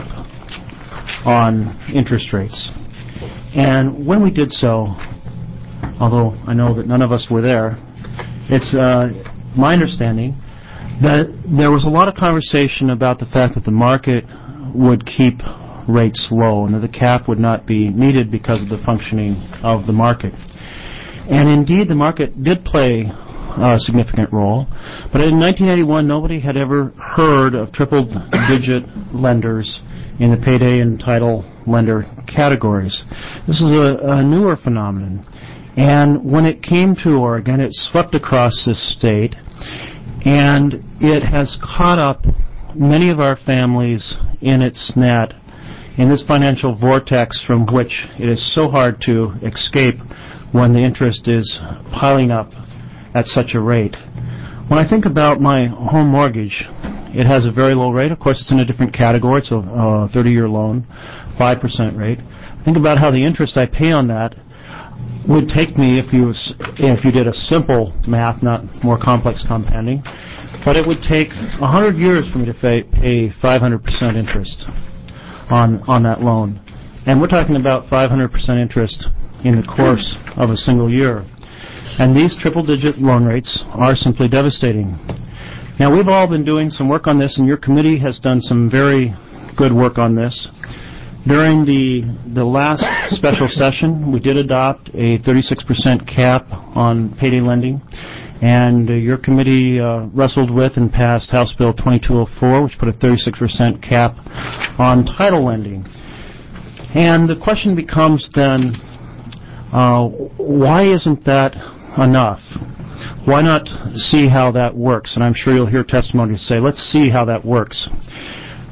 on interest rates. And when we did so, although I know that none of us were there, it's uh, my understanding that there was a lot of conversation about the fact that the market would keep rates low and that the cap would not be needed because of the functioning of the market. And indeed, the market did play a significant role. But in nineteen eighty-one, nobody had ever heard of triple-digit lenders in the payday and title lender categories. This is a, a newer phenomenon. And when it came to Oregon, it swept across this state, and it has caught up many of our families in its net, in this financial vortex from which it is so hard to escape when the interest is piling up at such a rate. When I think about my home mortgage, it has a very low rate. Of course, it's in a different category. It's a thirty-year loan, five percent rate. Think about how the interest I pay on that would take me, if you if you did a simple math, not more complex compounding, but it would take one hundred years for me to pay, pay five hundred percent interest on on that loan. And we're talking about five hundred percent interest in the course of a single year. And these triple-digit loan rates are simply devastating. Now, we've all been doing some work on this, and your committee has done some very good work on this. During the the last special session, we did adopt a thirty-six percent cap on payday lending, and uh, your committee uh, wrestled with and passed House Bill twenty-two oh four, which put a thirty-six percent cap on title lending. And the question becomes then, uh, why isn't that enough? Why not see how that works? And I'm sure you'll hear testimony say, let's see how that works.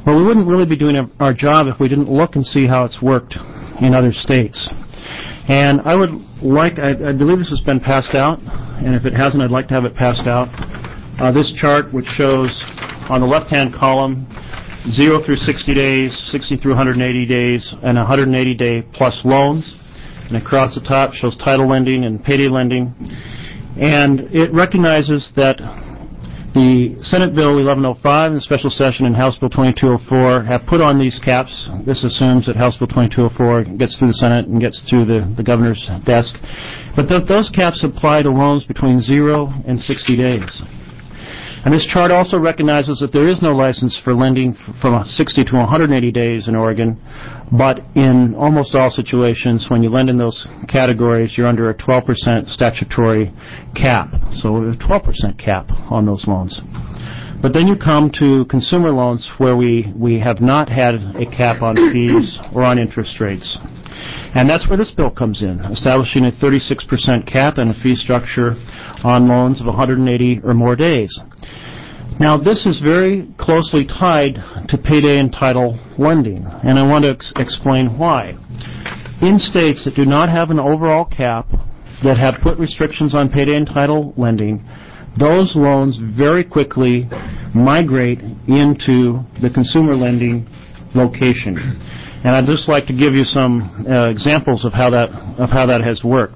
Well, we wouldn't really be doing our job if we didn't look and see how it's worked in other states. And I would like, I, I believe this has been passed out, and if it hasn't, I'd like to have it passed out. Uh, this chart, which shows on the left-hand column, zero through sixty days, sixty through one hundred eighty days, and one hundred eighty day plus loans. And across the top shows title lending and payday lending. And it recognizes that the Senate Bill eleven oh five and the special session and House Bill twenty-two oh four have put on these caps. This assumes that House Bill twenty-two oh four gets through the Senate and gets through the, the governor's desk. But th- those caps apply to loans between zero and sixty days. And this chart also recognizes that there is no license for lending f- from sixty to one hundred eighty days in Oregon, but in almost all situations, when you lend in those categories, you're under a twelve percent statutory cap. So a twelve percent cap on those loans. But then you come to consumer loans where we, we have not had a cap on fees or on interest rates. And that's where this bill comes in, establishing a thirty-six percent cap and a fee structure on loans of one hundred eighty or more days. Now, this is very closely tied to payday and title lending, and I want to ex- explain why. In states that do not have an overall cap, that have put restrictions on payday and title lending, those loans very quickly migrate into the consumer lending location. And I'd just like to give you some uh, examples of how that of how that has worked.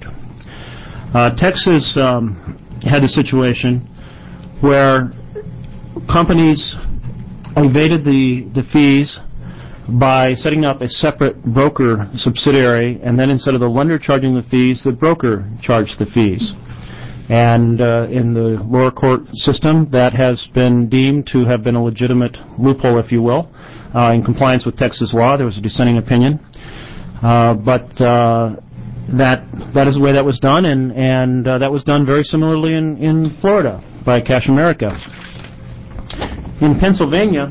Uh, Texas um, had a situation where companies evaded the, the fees by setting up a separate broker subsidiary, and then instead of the lender charging the fees, the broker charged the fees. And uh, in the lower court system, that has been deemed to have been a legitimate loophole, if you will. Uh, in compliance with Texas law, there was a dissenting opinion. Uh, but uh, that that is the way that was done, and, and uh, that was done very similarly in, in Florida by Cash America. In Pennsylvania,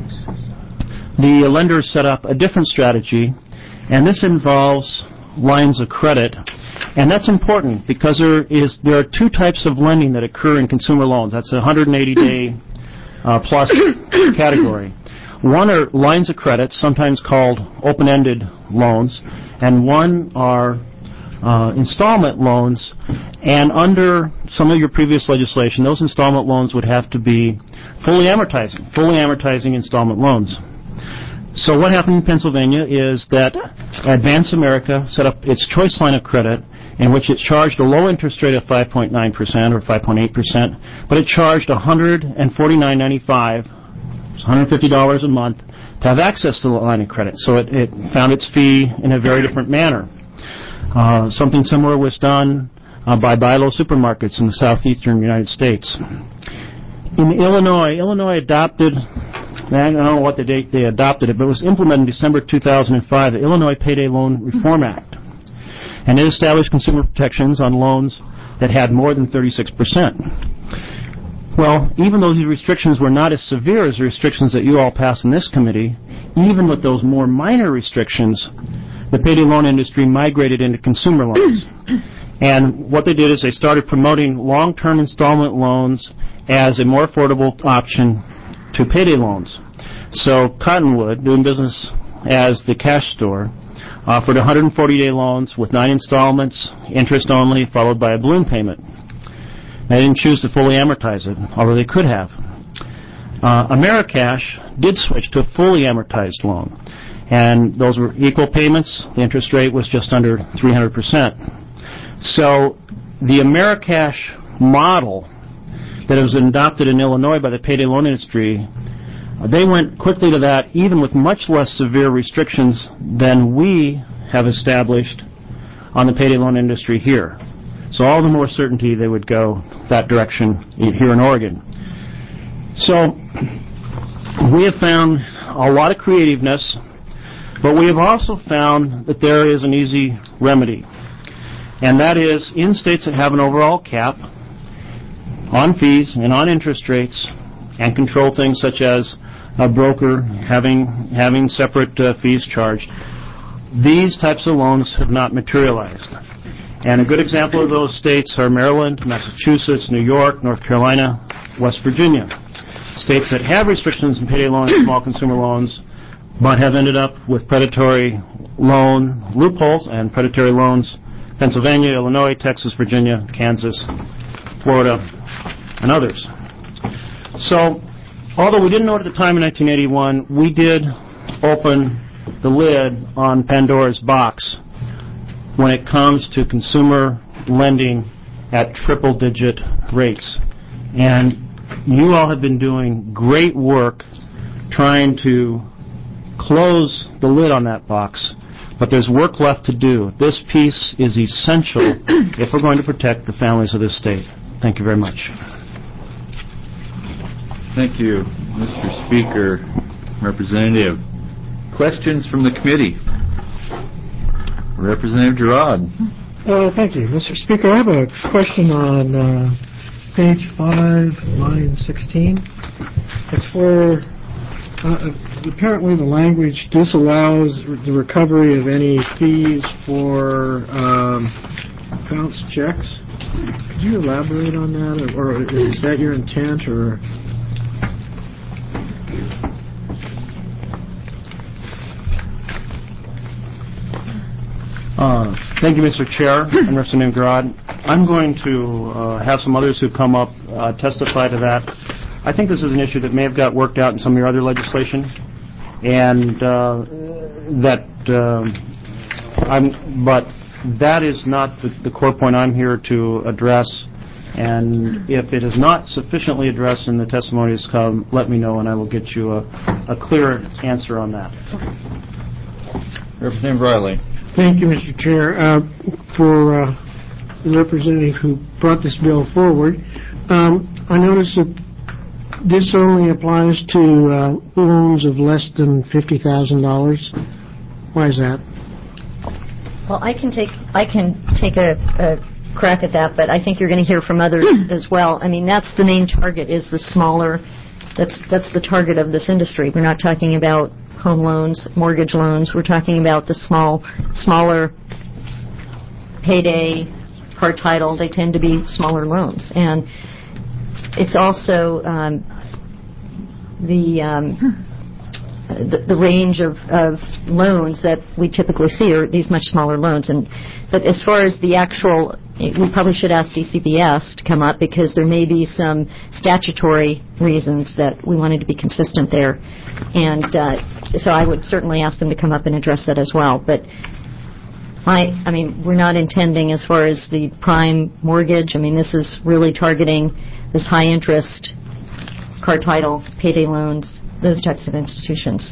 the lenders set up a different strategy, and this involves lines of credit. And that's important because there is there are two types of lending that occur in consumer loans. That's the one hundred eighty day uh, plus category. One are lines of credit, sometimes called open-ended loans, and one are uh, installment loans. And under some of your previous legislation, those installment loans would have to be fully amortizing, fully amortizing installment loans. So what happened in Pennsylvania is that Advance America set up its choice line of credit, in which it charged a low interest rate of five point nine percent or five point eight percent, but it charged one hundred forty-nine ninety-five, one hundred fifty dollars a month, to have access to the line of credit. So it, it found its fee in a very different manner. Uh, something similar was done uh, by buy low supermarkets in the southeastern United States. In Illinois, Illinois adopted, I don't know what the date they adopted it, but it was implemented in December two thousand five, the Illinois Payday Loan Reform Act. And it established consumer protections on loans that had more than thirty-six percent. Well, even though these restrictions were not as severe as the restrictions that you all passed in this committee, even with those more minor restrictions, the payday loan industry migrated into consumer loans. And what they did is they started promoting long-term installment loans as a more affordable option to payday loans. So Cottonwood, doing business as the cash store, offered one hundred forty day loans with nine installments, interest only, followed by a balloon payment. They didn't choose to fully amortize it, although they could have. Uh, Americash did switch to a fully amortized loan, and those were equal payments. The interest rate was just under three hundred percent. So the Americash model that was adopted in Illinois by the payday loan industry, they went quickly to that, even with much less severe restrictions than we have established on the payday loan industry here. So all the more certainty they would go that direction here in Oregon. So we have found a lot of creativeness, but we have also found that there is an easy remedy. And that is, in states that have an overall cap on fees and on interest rates and control things such as a broker having having separate uh, fees charged, these types of loans have not materialized. And a good example of those states are Maryland, Massachusetts, New York, North Carolina, West Virginia. states that have restrictions in payday loan and small consumer loans, but have ended up with predatory loan loopholes and predatory loans: Pennsylvania, Illinois, Texas, Virginia, Kansas, Florida, and others. So, although we didn't know it at the time in nineteen eighty-one, we did open the lid on Pandora's box when it comes to consumer lending at triple-digit rates. And you all have been doing great work trying to close the lid on that box, but there's work left to do. This piece is essential if we're going to protect the families of this state. Thank you very much. Thank you, Mister Speaker, Representative. Questions from the committee? Representative Gerard. Uh, thank you, Mister Speaker. I have a question on uh, page five, line sixteen. It's where uh, apparently the language disallows the recovery of any fees for um, bounced checks. Could you elaborate on that, or, or is that your intent, or? Uh, thank you, Mister Chair and Representative Grodd. I'm going to uh, have some others who come up uh, testify to that. I think this is an issue that may have got worked out in some of your other legislation, and uh, that uh, I'm. But that is not the, the core point I'm here to address. And if it is not sufficiently addressed in the testimonies come, let me know, and I will get you a, a clearer answer on that. Representative Riley. Thank you, Mister Chair. Uh, for uh, the representative who brought this bill forward, um, I notice that this only applies to uh, loans of less than fifty thousand dollars. Why is that? Well, I can take I can take a, a crack at that, but I think you're going to hear from others as well. I mean, that's the main target, is the smaller. That's that's the target of this industry. We're not talking about home loans, mortgage loans. We're talking about the small, smaller payday, car title. They tend to be smaller loans, and it's also um, the, um, the the range of, of loans that we typically see are these much smaller loans. And but as far as the actual, we probably should ask D C B S to come up, because there may be some statutory reasons that we wanted to be consistent there. And uh, so I would certainly ask them to come up and address that as well. But my, I mean, we're not intending, as far as the prime mortgage, I mean, this is really targeting this high interest, car title, payday loans, those types of institutions.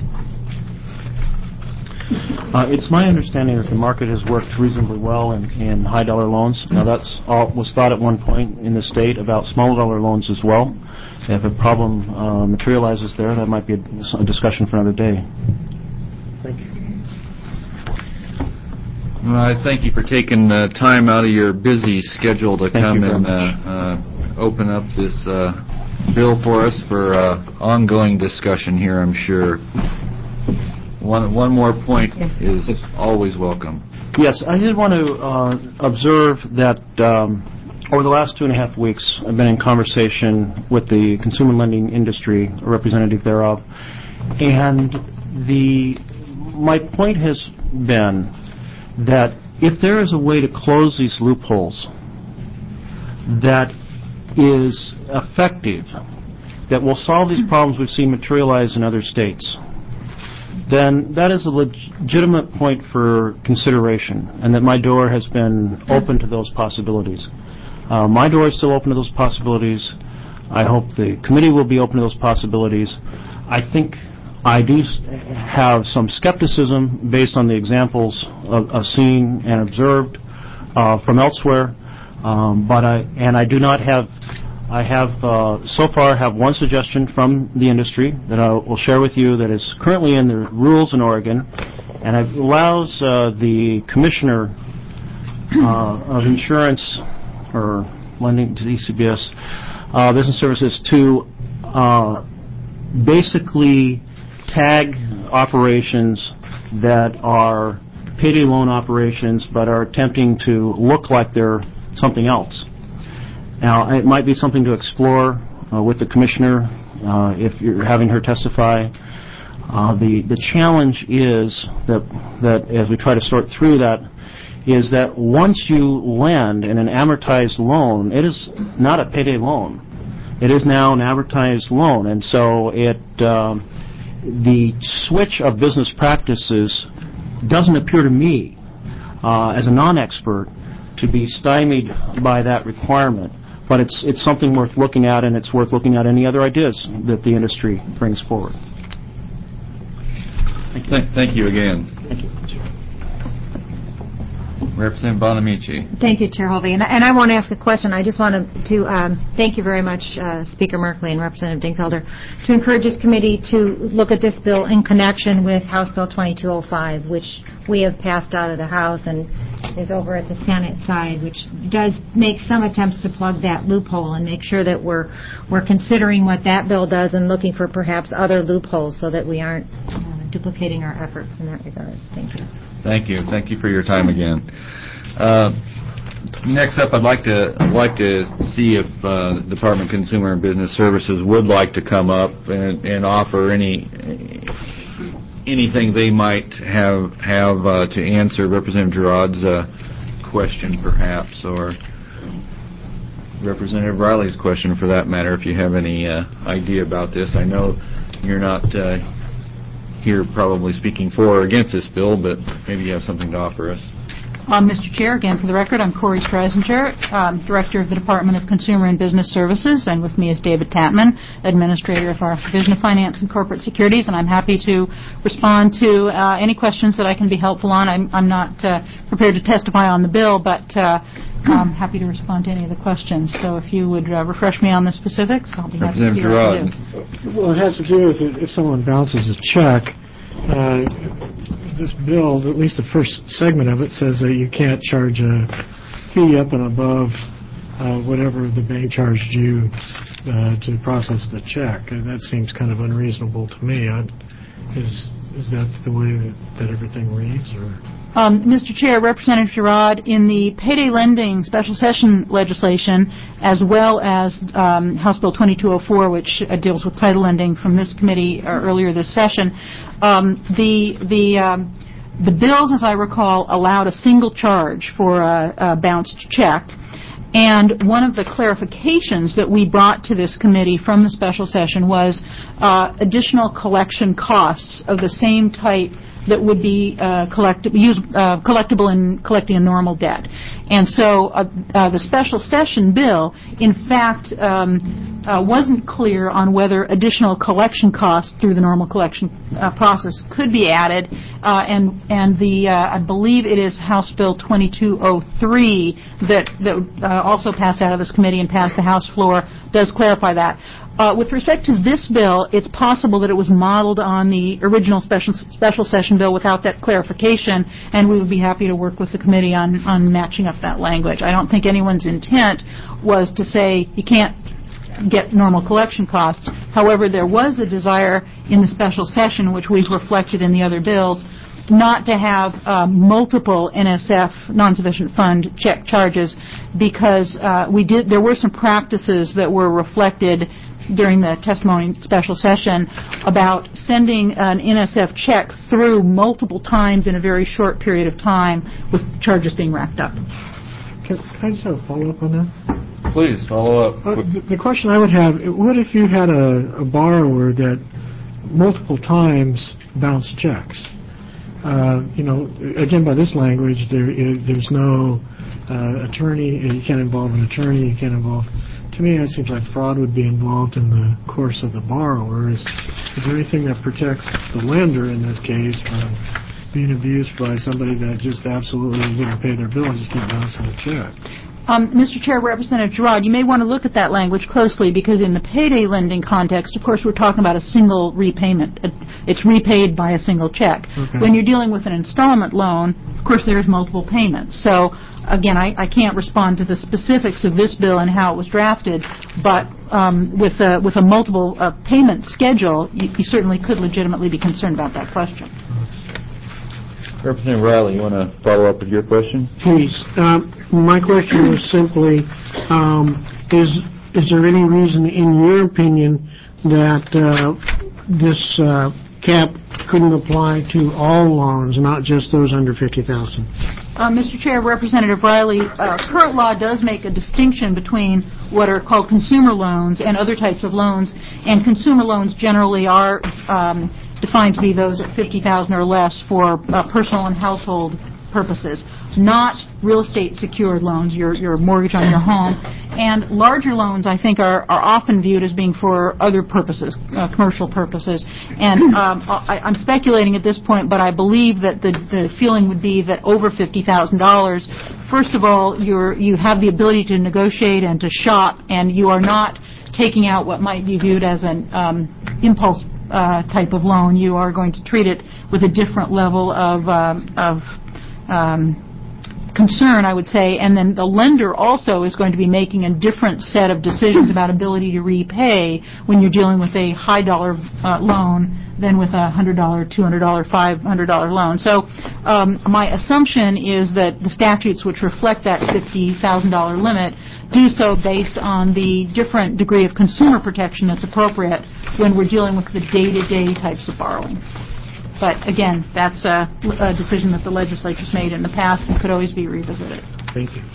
Uh, it's my understanding that the market has worked reasonably well in, in high-dollar loans. Now, that's all was thought at one point in the state about small-dollar loans as well. If a problem uh, materializes there, that might be a, a discussion for another day. Thank you. Well, I thank you for taking uh, time out of your busy schedule to Thank come you very and much. uh, uh, open up this uh, bill for us for uh, ongoing discussion here, I'm sure. One one more point is always welcome. Yes, I did want to uh, observe that um, over the last two and a half weeks, I've been in conversation with the consumer lending industry, a representative thereof, and the my point has been that if there is a way to close these loopholes that is effective, that will solve these problems we've seen materialize in other states, then that is a legitimate point for consideration, and that my door has been open to those possibilities. Uh, my door is still open to those possibilities. I hope the committee will be open to those possibilities. I think I do have some skepticism based on the examples of, of seen and observed uh, from elsewhere, um, but I and I do not have. I have uh, so far have one suggestion from the industry that I will share with you that is currently in the rules in Oregon, and it allows uh, the commissioner uh, of insurance or lending to D C B S uh, Business Services to uh, basically tag operations that are payday loan operations but are attempting to look like they're something else. Now, it might be something to explore uh, with the commissioner uh, if you're having her testify. Uh, the the challenge is that that as we try to sort through that, is that once you lend in an amortized loan, it is not a payday loan. It is now an amortized loan, and so it um, the switch of business practices doesn't appear to me, uh, as a non-expert, to be stymied by that requirement. But it's it's something worth looking at, and it's worth looking at any other ideas that the industry brings forward. Thank you, Th- thank you again. Thank you. Representative Bonamici. Thank you, Chair Hovey. And, and I want to ask a question. I just wanted to um, thank you very much, uh, Speaker Merkley and Representative Dinkfelder, to encourage this committee to look at this bill in connection with House Bill twenty-two oh five, which we have passed out of the House and is over at the Senate side, which does make some attempts to plug that loophole and make sure that we're we're considering what that bill does and looking for perhaps other loopholes so that we aren't uh, duplicating our efforts in that regard. Thank you. Thank you. Thank you for your time again. Uh, next up, I'd like to I'd like to see if uh, the Department of Consumer and Business Services would like to come up and, and offer any anything they might have have uh, to answer Representative Girard's uh, question, perhaps, or Representative Riley's question, for that matter. If you have any uh, idea about this, I know you're not Uh, here probably speaking for or against this bill, but maybe you have something to offer us. Um, Mister Chair, again, for the record, I'm Corey Streisinger, um, Director of the Department of Consumer and Business Services, and with me is David Tatman, Administrator of our Division of Finance and Corporate Securities, and I'm happy to respond to uh, any questions that I can be helpful on. I'm, I'm not uh, prepared to testify on the bill, but uh, I'm happy to respond to any of the questions. So if you would uh, refresh me on the specifics, I'll be happy to see what I can do. Well, it has to do with if someone bounces a check. Uh, this bill, at least the first segment of it, says that you can't charge a fee up and above uh, whatever the bank charged you uh, to process the check. And that seems kind of unreasonable to me. I, is is that the way that, that everything reads, or? Um, Mister Chair, Representative Girard, in the payday lending special session legislation, as well as um, House Bill twenty-two oh four, which uh, deals with title lending from this committee uh, earlier this session, um, the the um, the bills, as I recall, allowed a single charge for a, a bounced check. And one of the clarifications that we brought to this committee from the special session was uh, additional collection costs of the same type that would be uh, collect- use, uh, collectible in collecting a normal debt. And so uh, uh, the special session bill, in fact, um, uh, wasn't clear on whether additional collection costs through the normal collection uh, process could be added. Uh, and and the uh, I believe it is House Bill twenty-two oh three that, that uh, also passed out of this committee and passed the House floor does clarify that. Uh, with respect to this bill, it's possible that it was modeled on the original special special session bill without that clarification, and we would be happy to work with the committee on, on matching up that language. I don't think anyone's intent was to say you can't get normal collection costs. However, there was a desire in the special session, which we've reflected in the other bills, not to have uh, multiple N S F, non-sufficient fund, check charges, because uh, we did. There were some practices that were reflected during the testimony special session about sending an N S F check through multiple times in a very short period of time with charges being racked up. Can, can I just have a follow-up on that? Please, follow up. Uh, the, the question I would have, what if you had a, a borrower that multiple times bounced checks? Uh, you know, again, by this language, there is, there's no uh, attorney, you can't involve an attorney, you can't involve... To me, it seems like fraud would be involved in the course of the borrower. Is, is there anything that protects the lender in this case from being abused by somebody that just absolutely wouldn't pay their bill and just keep bouncing a check? Um, Mister Chair, Representative Girard, you may want to look at that language closely because in the payday lending context, of course, we're talking about a single repayment. It's repaid by a single check. Okay. When you're dealing with an installment loan, of course, there's multiple payments. So, again, I, I can't respond to the specifics of this bill and how it was drafted, but um, with, a, with a multiple uh, payment schedule, you, you certainly could legitimately be concerned about that question. Representative Riley, you want to follow up with your question? Please. Um, my question was simply, um, is is there any reason, in your opinion, that uh, this uh, cap couldn't apply to all loans, not just those under fifty thousand dollars? Uh, Mister Chair, Representative Riley, uh, current law does make a distinction between what are called consumer loans and other types of loans, and consumer loans generally are um, defined to be those at fifty thousand dollars or less for uh, personal and household purposes, not real estate secured loans, your, your mortgage on your home. And larger loans, I think, are, are often viewed as being for other purposes, uh, commercial purposes. And um, I, I'm speculating at this point, but I believe that the, the feeling would be that over fifty thousand dollars, first of all, you're, you have the ability to negotiate and to shop, and you are not taking out what might be viewed as an um, impulse uh, type of loan. You are going to treat it with a different level of, um, of um, concern, I would say, and then the lender also is going to be making a different set of decisions about ability to repay when you're dealing with a high dollar uh, loan than with a one hundred dollars, two hundred dollars, five hundred dollars loan. So um, my assumption is that the statutes which reflect that fifty thousand dollars limit do so based on the different degree of consumer protection that's appropriate when we're dealing with the day-to-day types of borrowing. But again, that's a, a decision that the legislature's made in the past and could always be revisited. Thank you.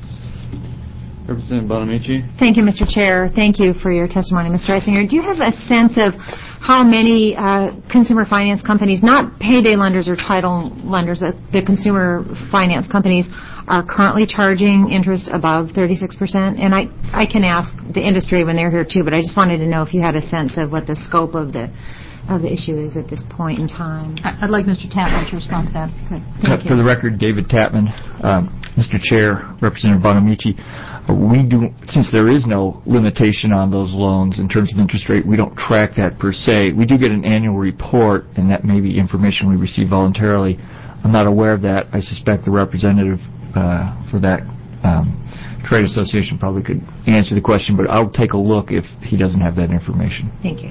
Representative Bonamici. Thank you, Mister Chair. Thank you for your testimony, Mister Reisinger. Do you have a sense of how many uh, consumer finance companies, not payday lenders or title lenders, but the consumer finance companies, are currently charging interest above thirty-six percent? And I, I can ask the industry when they're here, too, but I just wanted to know if you had a sense of what the scope of the of the issue is at this point in time. I'd like Mister Tatman to respond to that. Good. Thank you. For the record, David Tatman. Um, Mister Chair, Representative Bonamici, we do, since there is no limitation on those loans in terms of interest rate, we don't track that per se. We do get an annual report, and that may be information we receive voluntarily. I'm not aware of that. I suspect the representative uh, for that um, trade association probably could answer the question, but I'll take a look if he doesn't have that information. Thank you.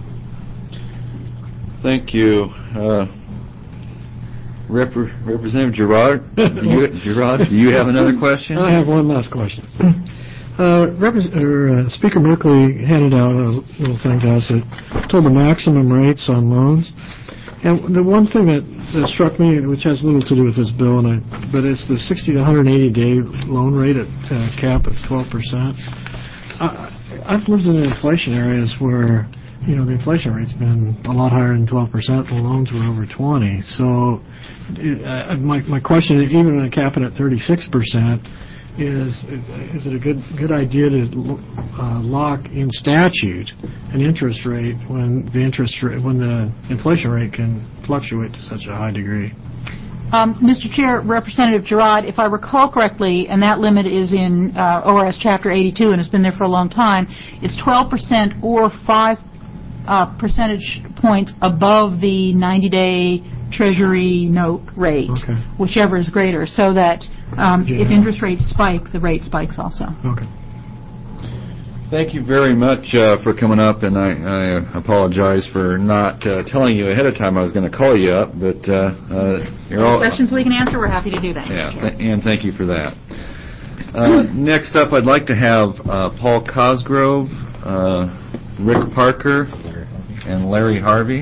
Thank you. Uh, Rep- Representative Girard, do you, Girard, do you have another question? I have one last question. Uh, Repres- or, uh, Speaker Merkley handed out a little thing to us that told the maximum rates on loans. And the one thing that, that struck me, which has little to do with this bill, and I, but it's the sixty to one hundred eighty day loan rate at uh, cap at twelve percent. I, I've lived in inflation areas where, you know, the inflation rate's been a lot higher than twelve percent. The loans were over twenty. So uh, my my question is, even when capping at thirty-six percent, is is it a good good idea to uh, lock in statute an interest rate when the interest rate, when the inflation rate can fluctuate to such a high degree? Um, Mister Chair, Representative Girard, if I recall correctly, and that limit is in uh, O R S Chapter eighty-two and has been there for a long time, it's twelve percent or five Uh, percentage points above the ninety day Treasury note rate, okay, whichever is greater, so that um, yeah. if interest rates spike, the rate spikes also. Okay. Thank you very much uh, for coming up, and I, I apologize for not uh, telling you ahead of time I was going to call you up, but uh, uh, you're all... Questions we can answer, we're happy to do that. Yeah, th- and thank you for that. Uh, next up, I'd like to have uh, Paul Cosgrove, uh, Rick Parker, and Larry Harvey.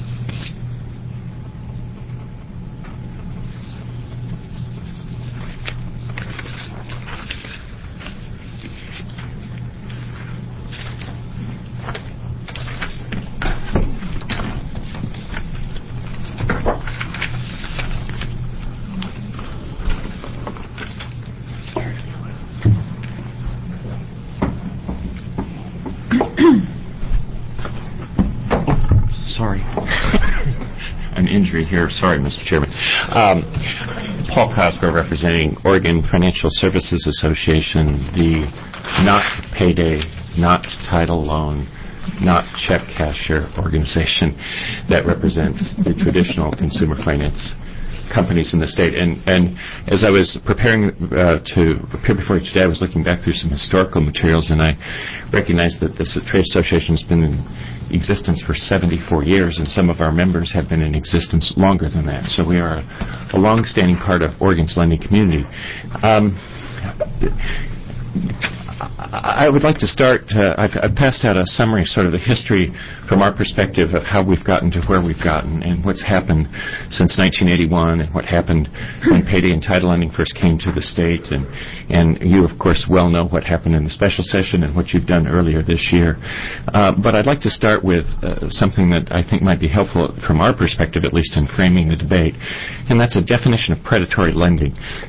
Sorry. An injury here. Sorry, Mister Chairman. Um, Paul Cosgrove, representing Oregon Financial Services Association, the not payday, not title loan, not check cashier organization that represents the traditional consumer finance companies in the state. And, and as I was preparing uh, to appear before you today, I was looking back through some historical materials, and I recognized that this trade association has been in existence for seventy-four years, and some of our members have been in existence longer than that. So we are a, a long-standing part of Oregon's lending community. Um, I would like to start, uh, I've, I've passed out a summary, sort of the history from our perspective of how we've gotten to where we've gotten and what's happened since nineteen eighty-one and what happened when payday and title lending first came to the state. And, and you, of course, well know what happened in the special session and what you've done earlier this year. Uh, but I'd like to start with uh, something that I think might be helpful from our perspective, at least in framing the debate, and that's a definition of predatory lending.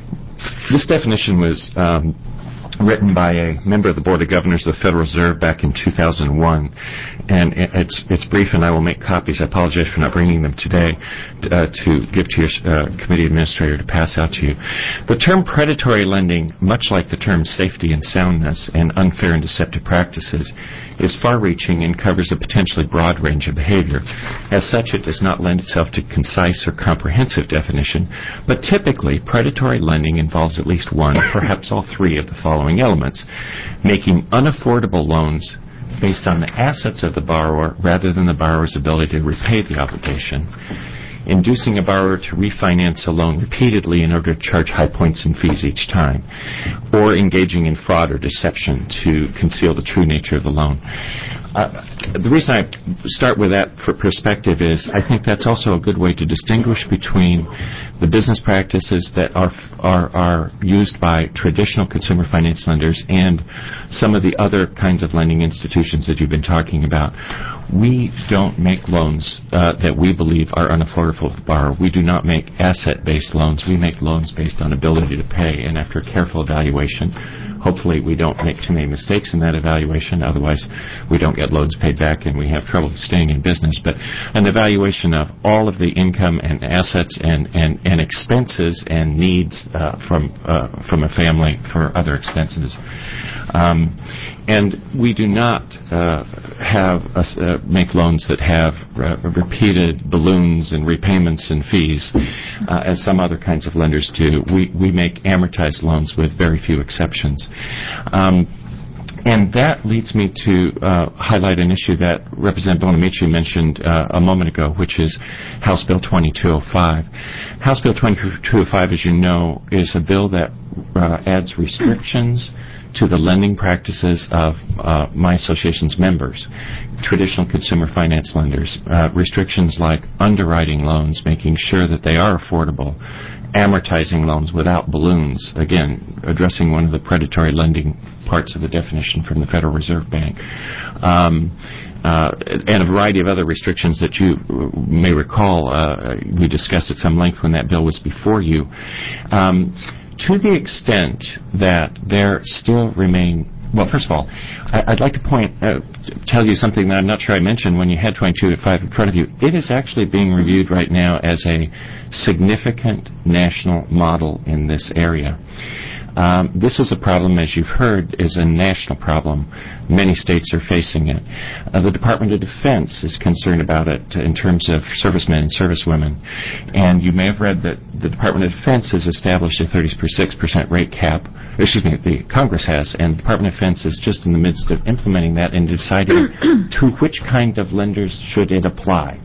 This definition was um, written by a member of the Board of Governors of the Federal Reserve back in two thousand one, and it's it's brief, and I will make copies. I apologize for not bringing them today uh, to give to your uh, committee administrator to pass out to you. The term predatory lending, much like the term safety and soundness and unfair and deceptive practices, is far-reaching and covers a potentially broad range of behavior. As such, it does not lend itself to concise or comprehensive definition, but typically predatory lending involves at least one, perhaps all three of the following elements: making unaffordable loans based on the assets of the borrower rather than the borrower's ability to repay the obligation, inducing a borrower to refinance a loan repeatedly in order to charge high points and fees each time, or engaging in fraud or deception to conceal the true nature of the loan. Uh, the reason I start with that for perspective is I think that's also a good way to distinguish between the business practices that are are, are used by traditional consumer finance lenders and some of the other kinds of lending institutions that you've been talking about. We don't make loans uh, that we believe are unaffordable to the borrower. We do not make asset-based loans. We make loans based on ability to pay, and after careful evaluation, hopefully we don't make too many mistakes in that evaluation. Otherwise, we don't get loans paid back and we have trouble staying in business. But an evaluation of all of the income and assets and, and, and expenses and needs uh, from uh, from a family for other expenses. Um, and we do not uh, have a, uh, make loans that have uh, repeated balloons and repayments and fees, uh, as some other kinds of lenders do. We we make amortized loans with very few exceptions. Um, And that leads me to uh, highlight an issue that Representative Bonamici mentioned uh, a moment ago, which is House Bill twenty-two oh five. House Bill twenty-two oh five, as you know, is a bill that uh, adds restrictions to the lending practices of uh, my association's members, traditional consumer finance lenders. Uh, restrictions like underwriting loans, making sure that they are affordable, amortizing loans without balloons, again, addressing one of the predatory lending parts of the definition from the Federal Reserve Bank, um, uh, and a variety of other restrictions that you may recall uh, we discussed at some length when that bill was before you. Um, to the extent that there still remain, well, first of all, I, I'd like to point, uh, tell you something that I'm not sure I mentioned when you had twenty-two oh five in front of you. It is actually being reviewed right now as a significant national model in this area. Um, this is a problem, as you've heard, is a national problem. Many states are facing it. Uh, the Department of Defense is concerned about it in terms of servicemen and servicewomen. And you may have read that the Department of Defense has established a thirty-six percent rate cap. Excuse me, the Congress has, and the Department of Defense is just in the midst of implementing that and deciding to which kind of lenders should it apply.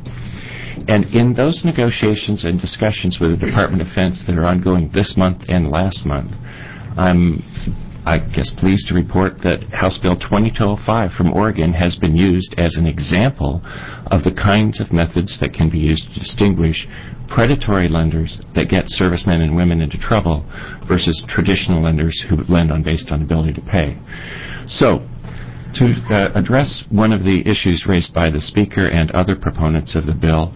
And in those negotiations and discussions with the Department of Defense that are ongoing this month and last month, I'm, I guess, pleased to report that House Bill twenty-two oh five from Oregon has been used as an example of the kinds of methods that can be used to distinguish predatory lenders that get servicemen and women into trouble versus traditional lenders who lend on based on ability to pay. So, to uh, address one of the issues raised by the Speaker and other proponents of the bill,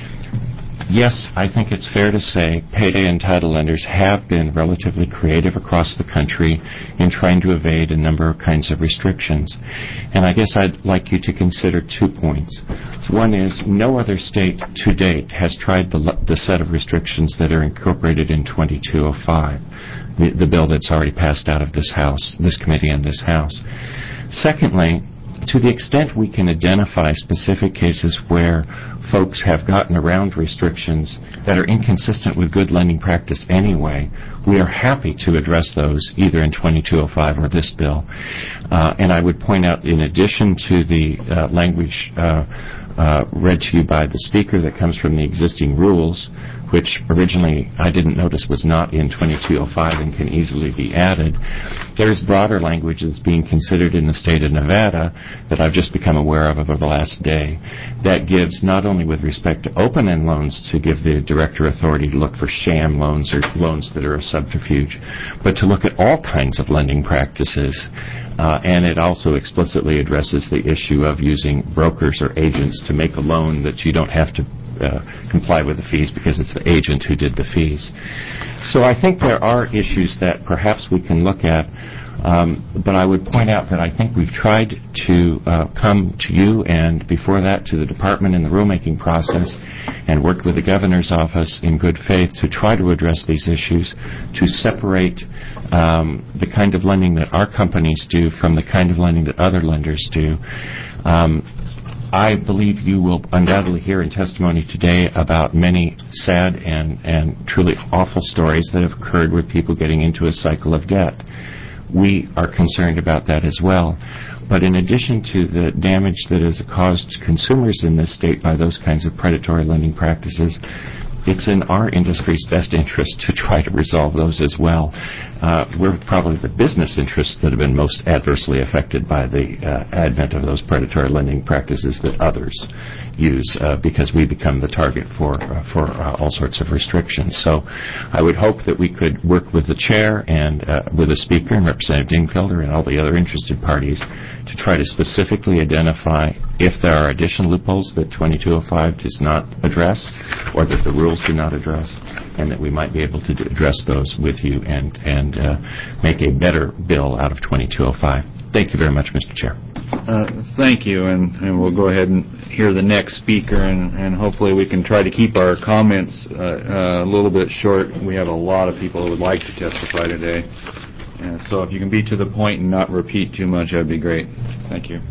yes, I think it's fair to say payday and title lenders have been relatively creative across the country in trying to evade a number of kinds of restrictions. And I guess I'd like you to consider two points. One is no other state to date has tried the, the set of restrictions that are incorporated in twenty-two oh five, the, the bill that's already passed out of this House, this committee and this House. Secondly, to the extent we can identify specific cases where folks have gotten around restrictions that are inconsistent with good lending practice anyway, we are happy to address those either in twenty-two oh five or this bill. Uh, and I would point out, in addition to the uh, language uh, uh, read to you by the Speaker that comes from the existing rules, which originally I didn't notice was not in twenty-two oh five and can easily be added. There's broader language that's being considered in the state of Nevada that I've just become aware of over the last day that gives, not only with respect to open-end loans, to give the director authority to look for sham loans or loans that are a subterfuge, but to look at all kinds of lending practices. Uh, and it also explicitly addresses the issue of using brokers or agents to make a loan that you don't have to Uh, comply with the fees because it's the agent who did the fees. So I think there are issues that perhaps we can look at, um, but I would point out that I think we've tried to uh, come to you and before that to the department in the rulemaking process and worked with the governor's office in good faith to try to address these issues, to separate um, the kind of lending that our companies do from the kind of lending that other lenders do. Um, I believe you will undoubtedly hear in testimony today about many sad and, and truly awful stories that have occurred with people getting into a cycle of debt. We are concerned about that as well. But in addition to the damage that is caused to consumers in this state by those kinds of predatory lending practices, it's in our industry's best interest to try to resolve those as well. Uh, we're probably the business interests that have been most adversely affected by the uh, advent of those predatory lending practices that others use uh, because we become the target for uh, for uh, all sorts of restrictions. So I would hope that we could work with the chair and uh, with the speaker and Representative Dingfelder and all the other interested parties to try to specifically identify if there are additional loopholes that twenty-two oh five does not address or that the rules do not address, and that we might be able to address those with you and, and uh, make a better bill out of twenty-two oh five. Thank you very much, Mister Chair. Uh, thank you, and, and we'll go ahead and hear the next speaker, and, and hopefully we can try to keep our comments uh, uh, a little bit short. We have a lot of people who would like to testify today, and so if you can be to the point and not repeat too much, that'd be great. Thank you.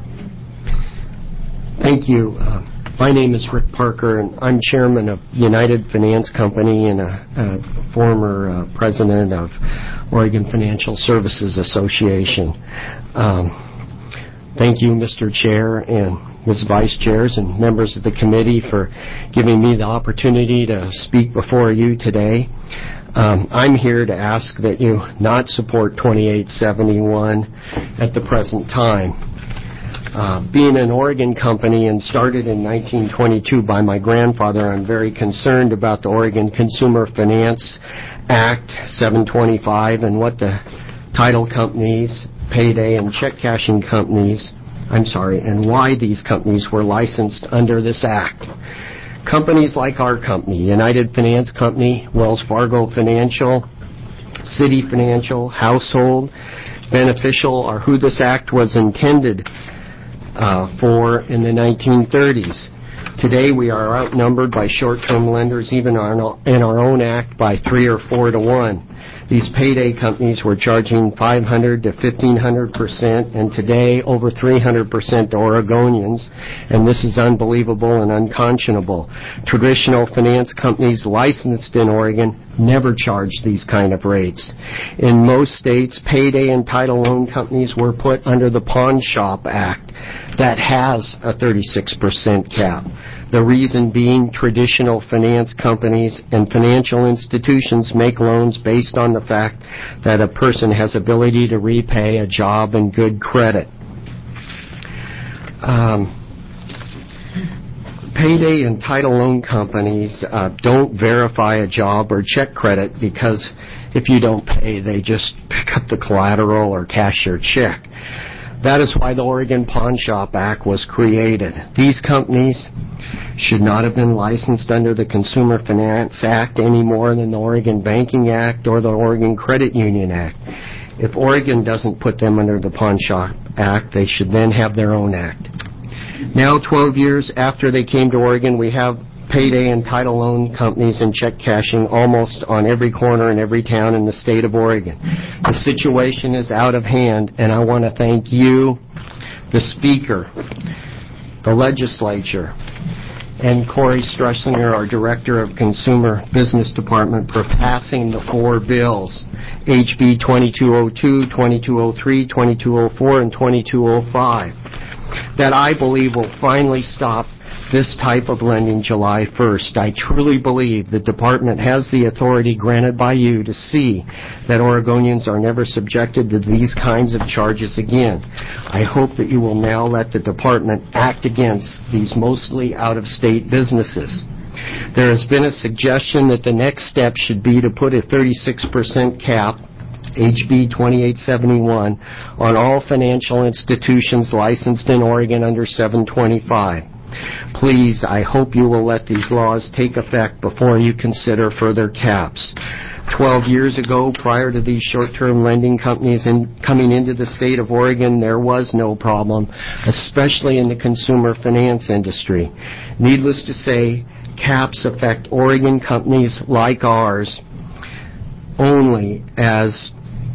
Thank you. Uh, my name is Rick Parker, and I'm chairman of United Finance Company and a, a former uh, president of Oregon Financial Services Association. Um, thank you, Mister Chair and Miz Vice Chairs and members of the committee for giving me the opportunity to speak before you today. Um, I'm here to ask that you not support twenty-eight seventy-one at the present time. Uh, being an Oregon company and started in nineteen twenty-two by my grandfather, I'm very concerned about the Oregon Consumer Finance Act seven twenty-five and what the title companies, payday and check cashing companies, I'm sorry, and why these companies were licensed under this act. Companies like our company, United Finance Company, Wells Fargo Financial, City Financial, Household, Beneficial, are who this act was intended Uh, for in the nineteen thirties. Today we are outnumbered by short-term lenders, even in our own act, by three or four to one. These payday companies were charging five hundred to fifteen hundred percent, and today over three hundred percent to Oregonians, and this is unbelievable and unconscionable. Traditional finance companies licensed in Oregon never charged these kind of rates. In most states, payday and title loan companies were put under the Pawn Shop Act that has a thirty-six percent cap. The reason being traditional finance companies and financial institutions make loans based on the fact that a person has ability to repay, a job, and good credit. Um, payday and title loan companies uh, don't verify a job or check credit because if you don't pay, they just pick up the collateral or cash your check. That is why the Oregon Pawn Shop Act was created. These companies should not have been licensed under the Consumer Finance Act any more than the Oregon Banking Act or the Oregon Credit Union Act. If Oregon doesn't put them under the Pawn Shop Act, they should then have their own act. Now, twelve years after they came to Oregon, we have payday and title loan companies and check cashing almost on every corner in every town in the state of Oregon. The situation is out of hand, and I want to thank you, the Speaker, the Legislature, and Corey Stressinger, our Director of Consumer Business Department, for passing the four bills, H B twenty-two oh two, twenty-two oh three, twenty-two oh four, and twenty-two oh five, that I believe will finally stop this type of lending July first. I truly believe the department has the authority granted by you to see that Oregonians are never subjected to these kinds of charges again. I hope that you will now let the department act against these mostly out-of-state businesses. There has been a suggestion that the next step should be to put a thirty-six percent cap, H B twenty-eight seventy-one, on all financial institutions licensed in Oregon under seven twenty-five. Please, I hope you will let these laws take effect before you consider further caps. Twelve years ago, prior to these short-term lending companies in, coming into the state of Oregon, there was no problem, especially in the consumer finance industry. Needless to say, caps affect Oregon companies like ours only, as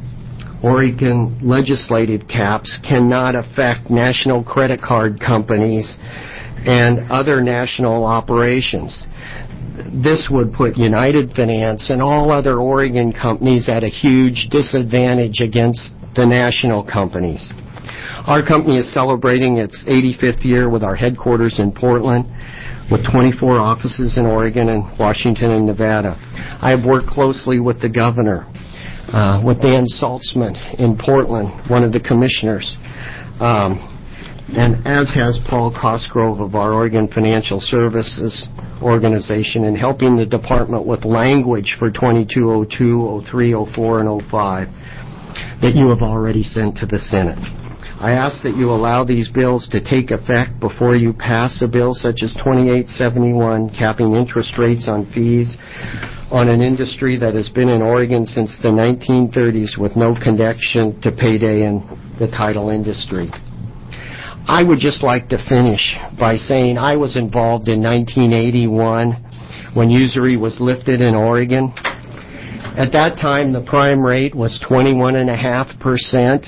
Oregon legislated caps cannot affect national credit card companies and other national operations. This would put United Finance and all other Oregon companies at a huge disadvantage against the national companies. Our company is celebrating its eighty-fifth year with our headquarters in Portland, with twenty-four offices in Oregon and Washington and Nevada. I have worked closely with the governor, uh, with Dan Saltzman in Portland, one of the commissioners, um, and as has Paul Cosgrove of our Oregon Financial Services organization, in helping the department with language for twenty-two oh two, oh three, oh four, and oh five that you have already sent to the Senate. I ask that you allow these bills to take effect before you pass a bill such as twenty-eight seventy-one, capping interest rates on fees on an industry that has been in Oregon since the nineteen thirties with no connection to payday in the title industry. I would just like to finish by saying I was involved in nineteen eighty-one when usury was lifted in Oregon. At that time, the prime rate was twenty-one point five percent.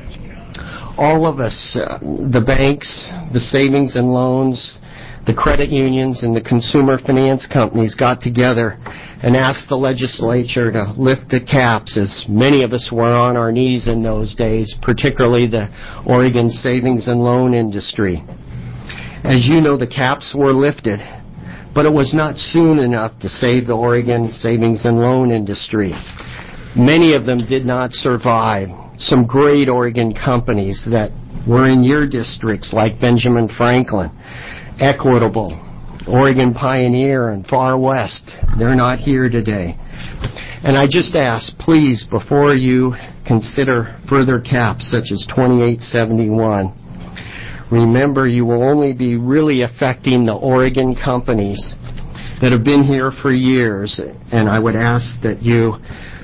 All of us, uh, the banks, the savings and loans, the credit unions, and the consumer finance companies got together and asked the legislature to lift the caps, as many of us were on our knees in those days, particularly the Oregon savings and loan industry. As you know, the caps were lifted, but it was not soon enough to save the Oregon savings and loan industry. Many of them did not survive. Some great Oregon companies that were in your districts, like Benjamin Franklin, Equitable, Oregon Pioneer, and Far West, they're not here today. And I just ask, please, before you consider further caps such as twenty-eight seventy-one, remember you will only be really affecting the Oregon companies that have been here for years, and I would ask that you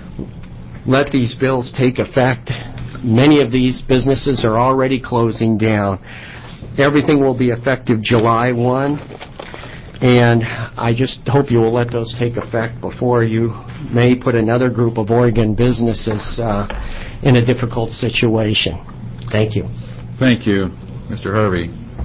let these bills take effect. Many of these businesses are already closing down. Everything will be effective July first, and I just hope you will let those take effect before you may put another group of Oregon businesses uh, in a difficult situation. Thank you. Thank you, Mister Harvey.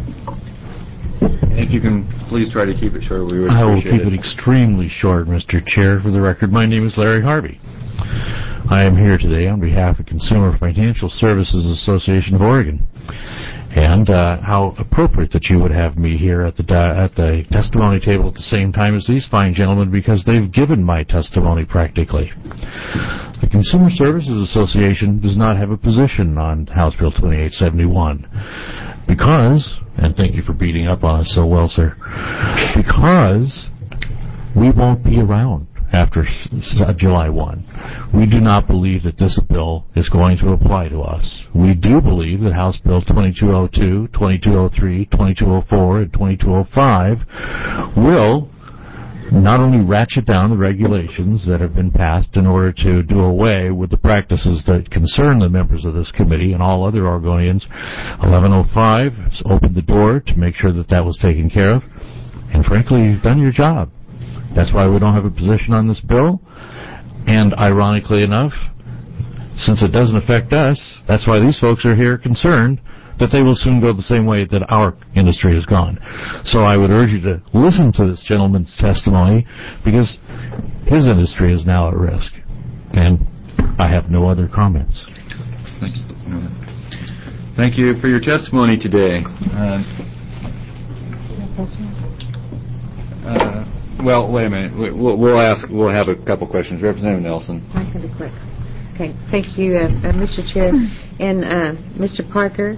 And if you can please try to keep it short, we would appreciate it. I will keep it extremely short, Mister Chair. For the record, my name is Larry Harvey. I am here today on behalf of Consumer Financial Services Association of Oregon. And uh, how appropriate that you would have me here at the uh, at the testimony table at the same time as these fine gentlemen, because they've given my testimony practically. The Consumer Services Association does not have a position on House Bill twenty-eight seventy-one because, and thank you for beating up on us so well, sir, because we won't be around after July first. We do not believe that this bill is going to apply to us. We do believe that House Bill twenty-two oh two, twenty-two oh three, twenty-two oh four, and twenty-two oh five will not only ratchet down the regulations that have been passed in order to do away with the practices that concern the members of this committee and all other Oregonians. eleven oh five has opened the door to make sure that that was taken care of. And frankly, you've done your job. That's why we don't have a position on this bill. And ironically enough, since it doesn't affect us, that's why these folks are here concerned that they will soon go the same way that our industry has gone. So I would urge you to listen to this gentleman's testimony, because his industry is now at risk. And I have no other comments. Thank you. Thank you for your testimony today. Uh, Uh, well, wait a minute. We- We'll, we'll ask. We'll have a couple questions. Representative Nelson. I can be quick. Okay. Thank you, uh, uh, Mister Chair. And uh, Mister Parker,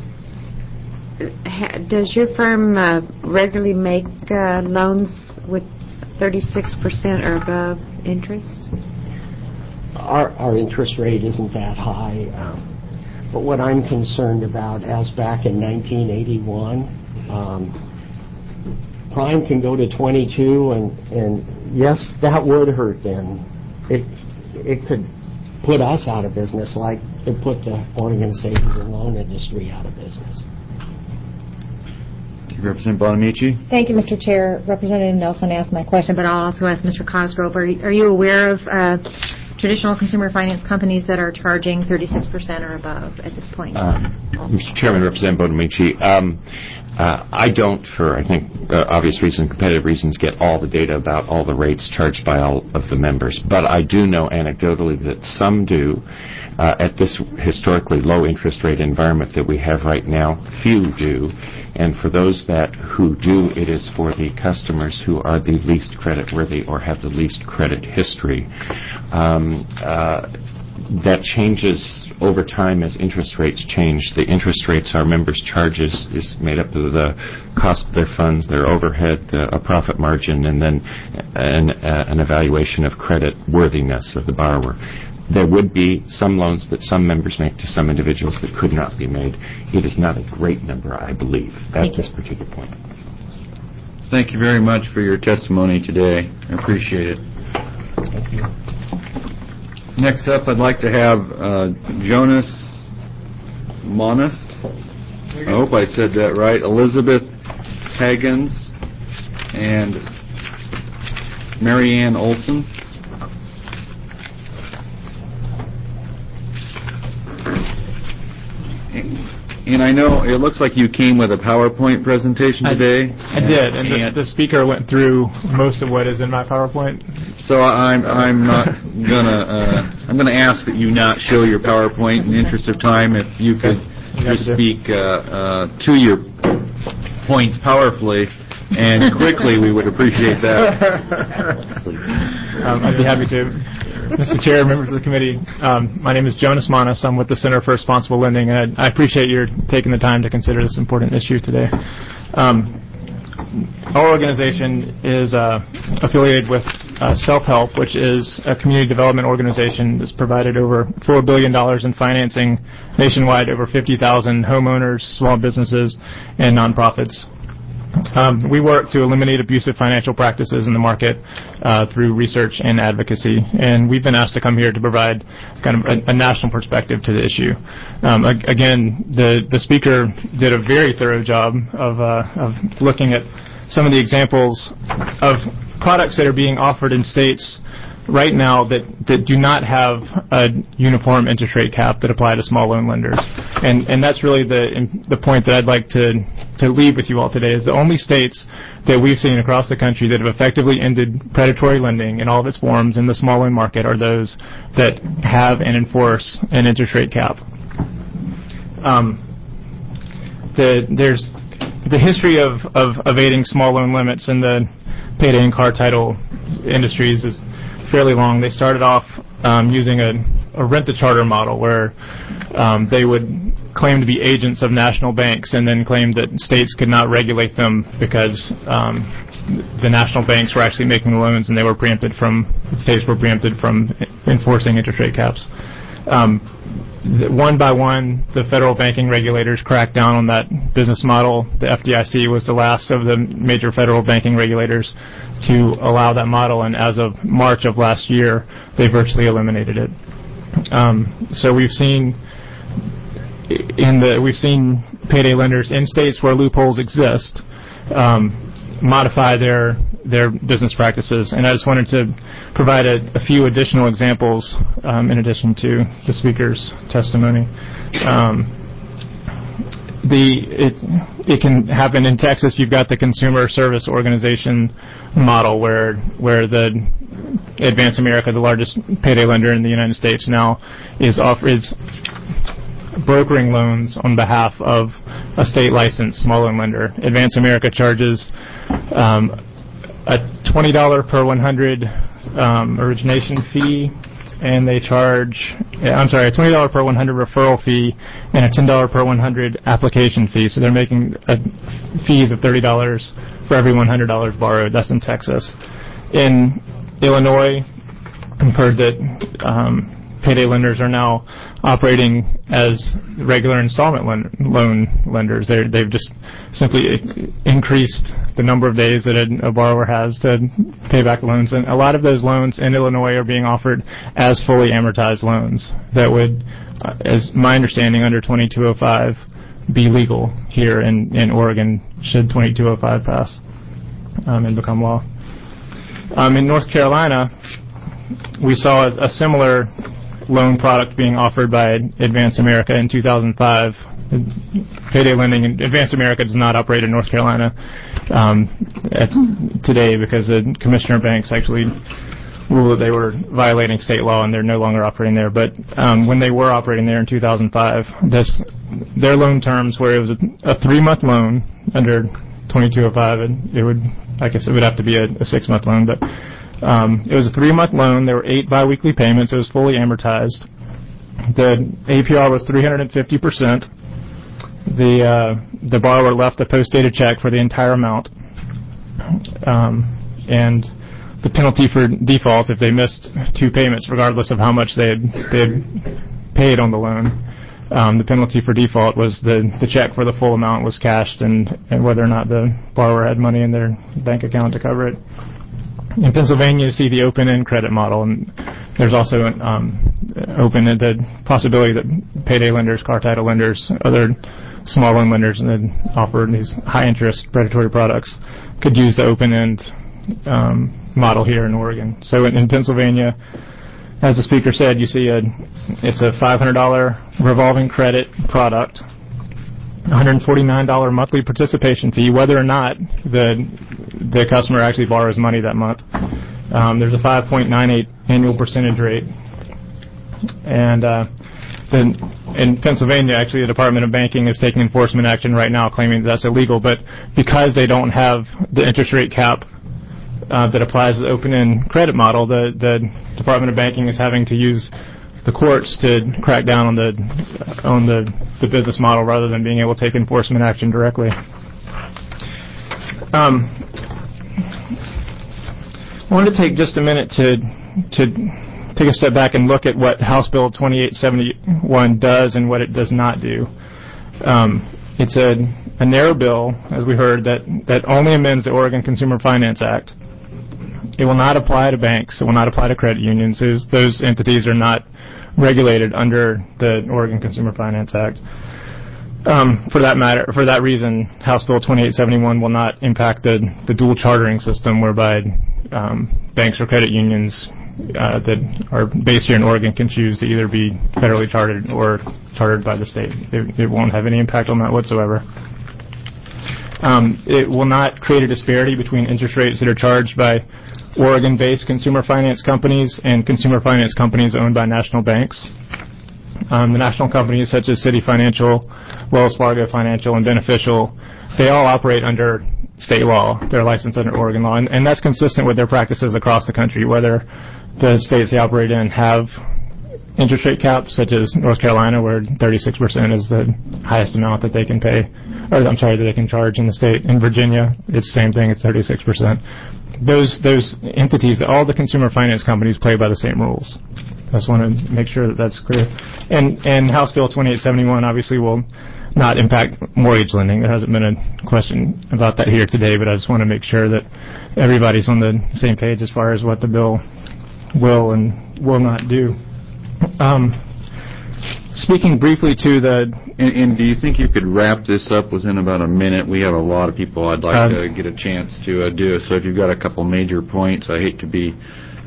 ha- does your firm uh, regularly make uh, loans with thirty-six percent or above interest? Our, our interest rate isn't that high. Um, but what I'm concerned about, as back in nineteen eighty-one, um, prime can go to twenty-two, and, and yes, that would hurt them. It, it could put us out of business like it put the Oregon savings and loan industry out of business. Representative Bonamici. Thank you, Mister Chair. Representative Nelson asked my question, but I'll also ask Mister Cosgrove. Are you, are you aware of uh, traditional consumer finance companies that are charging thirty-six percent or above at this point? Um, Mister Chairman, Representative Bonamici, um, uh, I don't, for I think uh, obvious reasons, competitive reasons, get all the data about all the rates charged by all of the members. But I do know anecdotally that some do. Uh, at this historically low interest rate environment that we have right now, few do. And for those that who do, it is for the customers who are the least creditworthy or have the least credit history. Um, uh, that changes over time as interest rates change. The interest rates our members charge is, is made up of the cost of their funds, their overhead, the, a profit margin, and then an, uh, an evaluation of credit worthiness of the borrower. There would be some loans that some members make to some individuals that could not be made. It is not a great number, I believe, at this particular point. Thank you very much for your testimony today. I appreciate it. Thank you. Next up, I'd like to have uh, Jonas Monist. I hope I said that right. Elizabeth Hagens and Marianne Olson. And I know it looks like you came with a PowerPoint presentation today. I, I did, and, and the, the speaker went through most of what is in my PowerPoint. So I'm I'm not gonna uh, I'm gonna ask that you not show your PowerPoint in the interest of time. If you could just speak uh, uh, to your points powerfully and quickly, we would appreciate that. um, I'd be happy to. Mister Chair, members of the committee, um, my name is Jonas Monist. I'm with the Center for Responsible Lending, and I, I appreciate your taking the time to consider this important issue today. Um, our organization is uh, affiliated with uh, Self-Help, which is a community development organization that's provided over four billion dollars in financing nationwide, over fifty thousand homeowners, small businesses, and nonprofits. Um, we work to eliminate abusive financial practices in the market uh, through research and advocacy, and we've been asked to come here to provide kind of a, a national perspective to the issue. Um, ag- again, the, the speaker did a very thorough job of, uh, of looking at some of the examples of products that are being offered in states right now that, that do not have a uniform interest rate cap that apply to small loan lenders. And, and that's really the, the point that I'd like to, to leave with you all today, is the only states that we've seen across the country that have effectively ended predatory lending in all of its forms in the small loan market are those that have and enforce an interest rate cap. Um, the, there's the history of, of evading small loan limits in the payday and car title industries is fairly long. They started off um, using a, a rent-to-charter model where um, they would claim to be agents of national banks and then claim that states could not regulate them because um, the national banks were actually making the loans and they were preempted from, states were preempted from enforcing interest rate caps. Um, one by one, the federal banking regulators cracked down on that business model. The F D I C was the last of the major federal banking regulators to allow that model, and as of March of last year, they virtually eliminated it. Um, so we've seen in the we've seen payday lenders in states where loopholes exist um, modify their their business practices, and I just wanted to provide a, a few additional examples um, in addition to the speaker's testimony. Um, the it it can happen in Texas. You've got the consumer service organization model where where the Advance America, the largest payday lender in the United States now, is offer is brokering loans on behalf of a state-licensed small loan lender. Advance America charges um, a twenty dollars per one hundred um, origination fee, and they charge, I'm sorry, a twenty dollars per one hundred referral fee and a ten dollars per one hundred application fee. So they're making uh, fees of thirty dollars for every one hundred dollars borrowed. That's in Texas. In Illinois, I've heard that um, payday lenders are now operating as regular installment loan, loan lenders. They're, they've just simply increased the number of days that a, a borrower has to pay back loans. And a lot of those loans in Illinois are being offered as fully amortized loans that would, uh, as my understanding, under twenty-two oh five be legal here in, in Oregon should twenty-two oh five pass um, and become law. Um, in North Carolina, we saw a, a similar loan product being offered by Advance America in two thousand five. Payday lending, Advance America does not operate in North Carolina um, at, today because the Commissioner of Banks actually ruled that they were violating state law and they're no longer operating there. But um, when they were operating there in two thousand five, this, their loan terms where it was a, a three-month loan under twenty-two oh five, and it would, I guess it would have to be a, a six-month loan, but Um, it was a three-month loan. There were eight biweekly payments. It was fully amortized. The A P R was three hundred fifty percent. The uh, the borrower left a post-dated check for the entire amount. Um, and the penalty for default, if they missed two payments, regardless of how much they had, they had paid on the loan, um, the penalty for default was the, the check for the full amount was cashed and, and whether or not the borrower had money in their bank account to cover it. In Pennsylvania, you see the open-end credit model, and there's also an um, open the possibility that payday lenders, car title lenders, other small loan lenders that offer these high-interest predatory products could use the open-end um, model here in Oregon. So in, in Pennsylvania, as the speaker said, you see a it's a five hundred dollars revolving credit product, one hundred forty-nine dollars monthly participation fee, whether or not the the customer actually borrows money that month. Um, there's a five point nine eight annual percentage rate. And uh, then in Pennsylvania, actually, the Department of Banking is taking enforcement action right now claiming that that's illegal. But because they don't have the interest rate cap uh, that applies to the open-end credit model, the, the Department of Banking is having to use the courts to crack down on the on the, the business model rather than being able to take enforcement action directly. Um, I wanted to take just a minute to to take a step back and look at what House Bill twenty-eight seventy-one does and what it does not do. Um, it's a, a narrow bill, as we heard, that, that only amends the Oregon Consumer Finance Act. It will not apply to banks. It will not apply to credit unions. Those, those entities are not regulated under the Oregon Consumer Finance Act. Um, for that matter, for that reason, House Bill twenty-eight seventy-one will not impact the, the dual chartering system whereby um, banks or credit unions uh, that are based here in Oregon can choose to either be federally chartered or chartered by the state. It, it won't have any impact on that whatsoever. Um, it will not create a disparity between interest rates that are charged by Oregon-based consumer finance companies and consumer finance companies owned by national banks. Um, the national companies such as Citi Financial, Wells Fargo Financial, and Beneficial, they all operate under state law. They're licensed under Oregon law, and, and that's consistent with their practices across the country, whether the states they operate in have interest rate caps, such as North Carolina, where thirty-six percent is the highest amount that they can pay, or I'm sorry, that they can charge in the state. In Virginia, it's the same thing, it's thirty-six percent. Those those entities, all the consumer finance companies play by the same rules. I just want to make sure that that's clear. And and House Bill twenty-eight seventy-one obviously will not impact mortgage lending. There hasn't been a question about that here today, but I just want to make sure that everybody's on the same page as far as what the bill will and will not do. Um, speaking briefly to the... And, and do you think you could wrap this up within about a minute? We have a lot of people I'd like um, to get a chance to uh, do. So if you've got a couple major points, I hate to be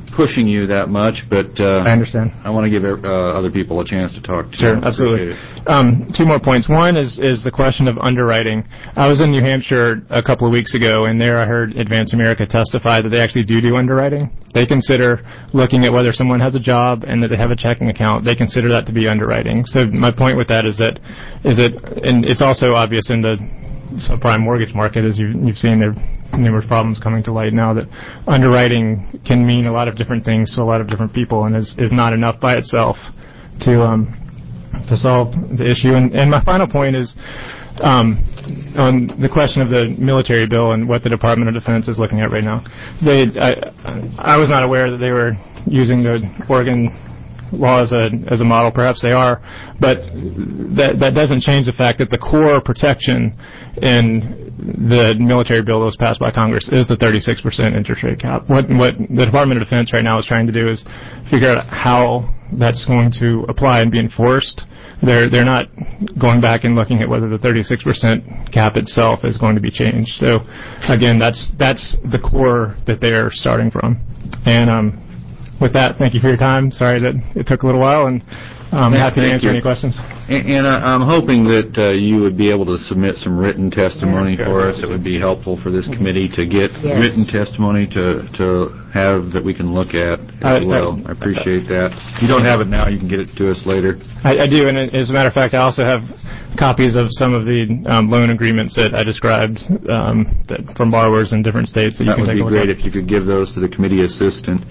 pushing you that much, but uh, I understand. I want to give uh, other people a chance to talk to Sure, you. absolutely. Um, two more points. One is, is the question of underwriting. I was in New Hampshire a couple of weeks ago, and there I heard Advance America testify that they actually do do underwriting. They consider looking at whether someone has a job and that they have a checking account. They consider that to be underwriting. So my point with that is that, is it, and it's also obvious in the subprime mortgage market, as you, you've seen there are numerous problems coming to light now, that underwriting can mean a lot of different things to a lot of different people and is, is not enough by itself to um, to solve the issue. And, and my final point is um, on the question of the military bill and what the Department of Defense is looking at right now. They, I, I was not aware that they were using the Oregon law as a as a model. Perhaps they are, but that that doesn't change the fact that the core protection in the military bill that was passed by Congress is the thirty-six percent interest rate cap. What what the Department of Defense right now is trying to do is figure out how that's going to apply and be enforced. They're they're not going back and looking at whether the thirty-six percent cap itself is going to be changed. So again, that's that's the core that they are starting from. And um with that, thank you for your time. Sorry that it took a little while, and I'm Yeah, happy to thank answer you. any questions. And, and I, I'm hoping that uh, you would be able to submit some written testimony Yeah, for sure. us. It would be helpful for this committee to get Yes. written testimony to to have that we can look at as I- well. I- I appreciate that. If you don't have it now, you can get it to us later. I, I do, and as a matter of fact, I also have copies of some of the um, loan agreements that I described um, that from borrowers in different states that you That can would take be a look great at. if you could give those to the committee assistant.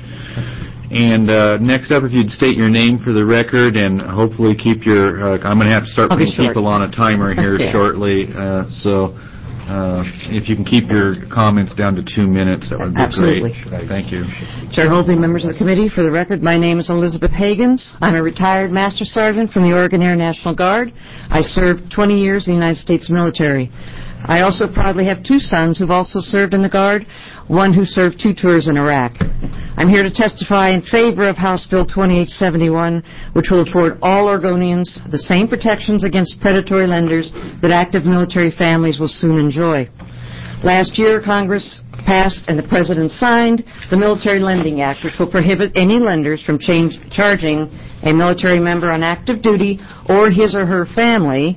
And uh, next up, if you'd state your name for the record and hopefully keep your, uh, I'm going to have to start I'll be putting short. people on a timer here Yeah. shortly, uh, so uh, if you can keep your comments down to two minutes, that would be Absolutely. great. Thank you. Chair Holby, members of the committee, for the record, my name is Elizabeth Hagans. I'm a retired Master Sergeant from the Oregon Air National Guard. I served twenty years in the United States military. I also proudly have two sons who've also served in the Guard, one who served two tours in Iraq. I'm here to testify in favor of House Bill twenty-eight seventy-one, which will afford all Oregonians the same protections against predatory lenders that active military families will soon enjoy. Last year, Congress passed and the President signed the Military Lending Act, which will prohibit any lenders from change, charging a military member on active duty or his or her family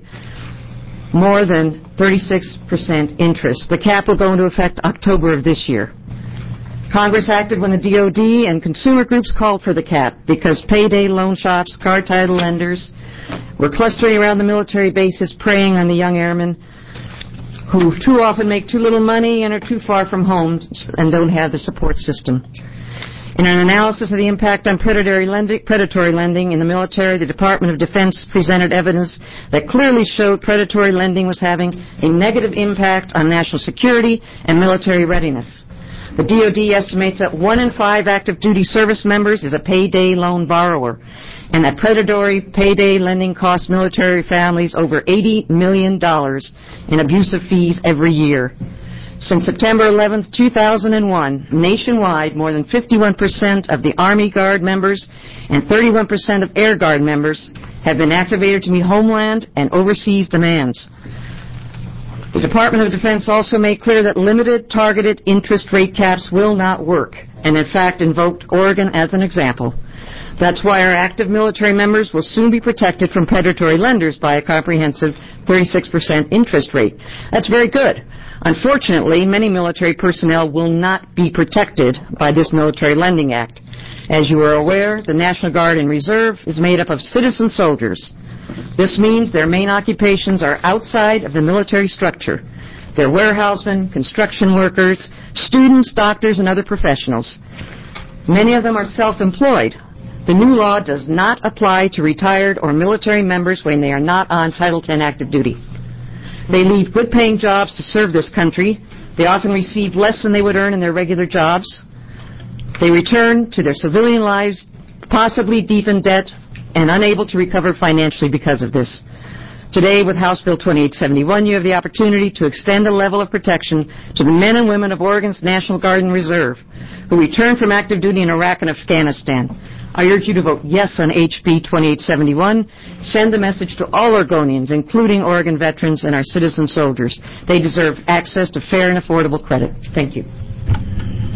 more than thirty-six percent interest. The cap will go into effect October of this year. Congress acted when the D O D and consumer groups called for the cap because payday loan shops, car title lenders were clustering around the military bases preying on the young airmen who too often make too little money and are too far from home and don't have the support system. In an analysis of the impact on predatory lending, predatory lending in the military, the Department of Defense presented evidence that clearly showed predatory lending was having a negative impact on national security and military readiness. The D O D estimates that one in five active duty service members is a payday loan borrower, and that predatory payday lending costs military families over eighty million dollars in abusive fees every year. Since September eleventh, two thousand one, nationwide, more than fifty-one percent of the Army Guard members and thirty-one percent of Air Guard members have been activated to meet homeland and overseas demands. The Department of Defense also made clear that limited, targeted interest rate caps will not work, and in fact invoked Oregon as an example. That's why our active military members will soon be protected from predatory lenders by a comprehensive thirty-six percent interest rate. That's very good. Unfortunately, many military personnel will not be protected by this Military Lending Act. As you are aware, the National Guard and Reserve is made up of citizen soldiers. This means their main occupations are outside of the military structure. They're warehousemen, construction workers, students, doctors, and other professionals. Many of them are self-employed. The new law does not apply to retired or military members when they are not on Title ten active duty. They leave good-paying jobs to serve this country. They often receive less than they would earn in their regular jobs. They return to their civilian lives, possibly deep in debt, and unable to recover financially because of this. Today, with House Bill twenty-eight seventy-one, you have the opportunity to extend the level of protection to the men and women of Oregon's National Guard and Reserve who return from active duty in Iraq and Afghanistan. I urge you to vote yes on H B twenty-eight seventy-one. Send the message to all Oregonians, including Oregon veterans and our citizen soldiers. They deserve access to fair and affordable credit. Thank you.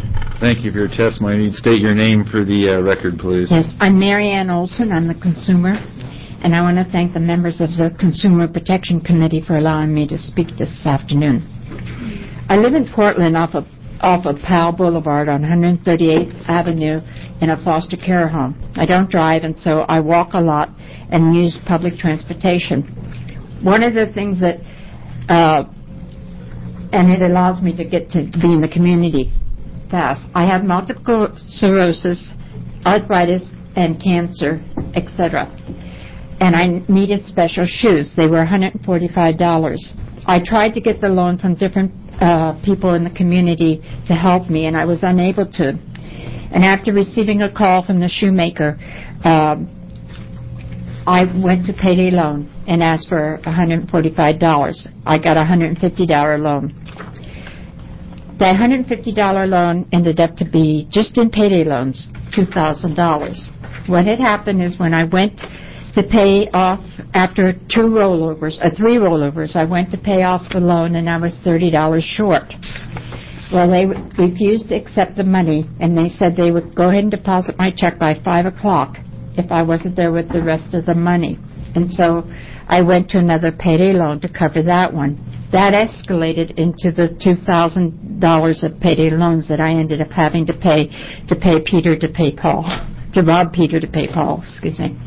Thank you for your testimony. You need to state your name for the uh, record, please. Yes, I'm Mary Ann Olson. I'm the consumer, and I want to thank the members of the Consumer Protection Committee for allowing me to speak this afternoon. I live in Portland off of, off of Powell Boulevard on one thirty-eighth Avenue in a foster care home. I don't drive, and so I walk a lot and use public transportation. One of the things that, uh, and it allows me to get to be in the community fast. I have multiple sclerosis, arthritis, and cancer, et cetera. And I needed special shoes. They were one hundred forty-five dollars. I tried to get the loan from different uh, people in the community to help me, and I was unable to. And after receiving a call from the shoemaker, uh, I went to payday loan and asked for one hundred forty-five dollars. I got a one hundred fifty dollars loan. That one hundred fifty dollars loan ended up to be, just in payday loans, two thousand dollars. What had happened is when I went to pay off, after two rollovers, uh, three rollovers, I went to pay off the loan and I was thirty dollars short. Well, they refused to accept the money, and they said they would go ahead and deposit my check by five o'clock if I wasn't there with the rest of the money. And so I went to another payday loan to cover that one. That escalated into the two thousand dollars of payday loans that I ended up having to pay to pay Peter to pay Paul, to rob Peter to pay Paul, excuse me.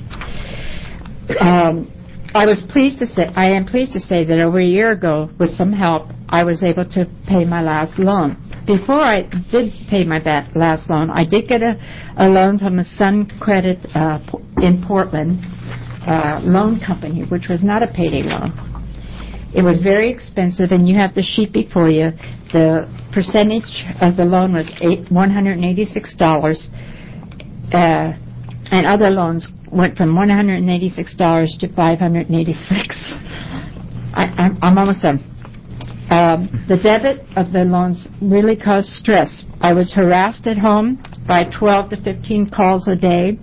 Um, I was pleased to say, I am pleased to say that over a year ago, with some help, I was able to pay my last loan. Before I did pay my last loan, I did get a, a loan from a Sun Credit uh, in Portland uh, loan company, which was not a payday loan. It was very expensive, and you have the sheet before you. The percentage of the loan was eight, one hundred eighty-six dollars, uh, and other loans went from one hundred eighty-six dollars to five hundred eighty-six dollars. I, I'm, I'm almost done. Um, the debit of the loans really caused stress. I was harassed at home by twelve to fifteen calls a day.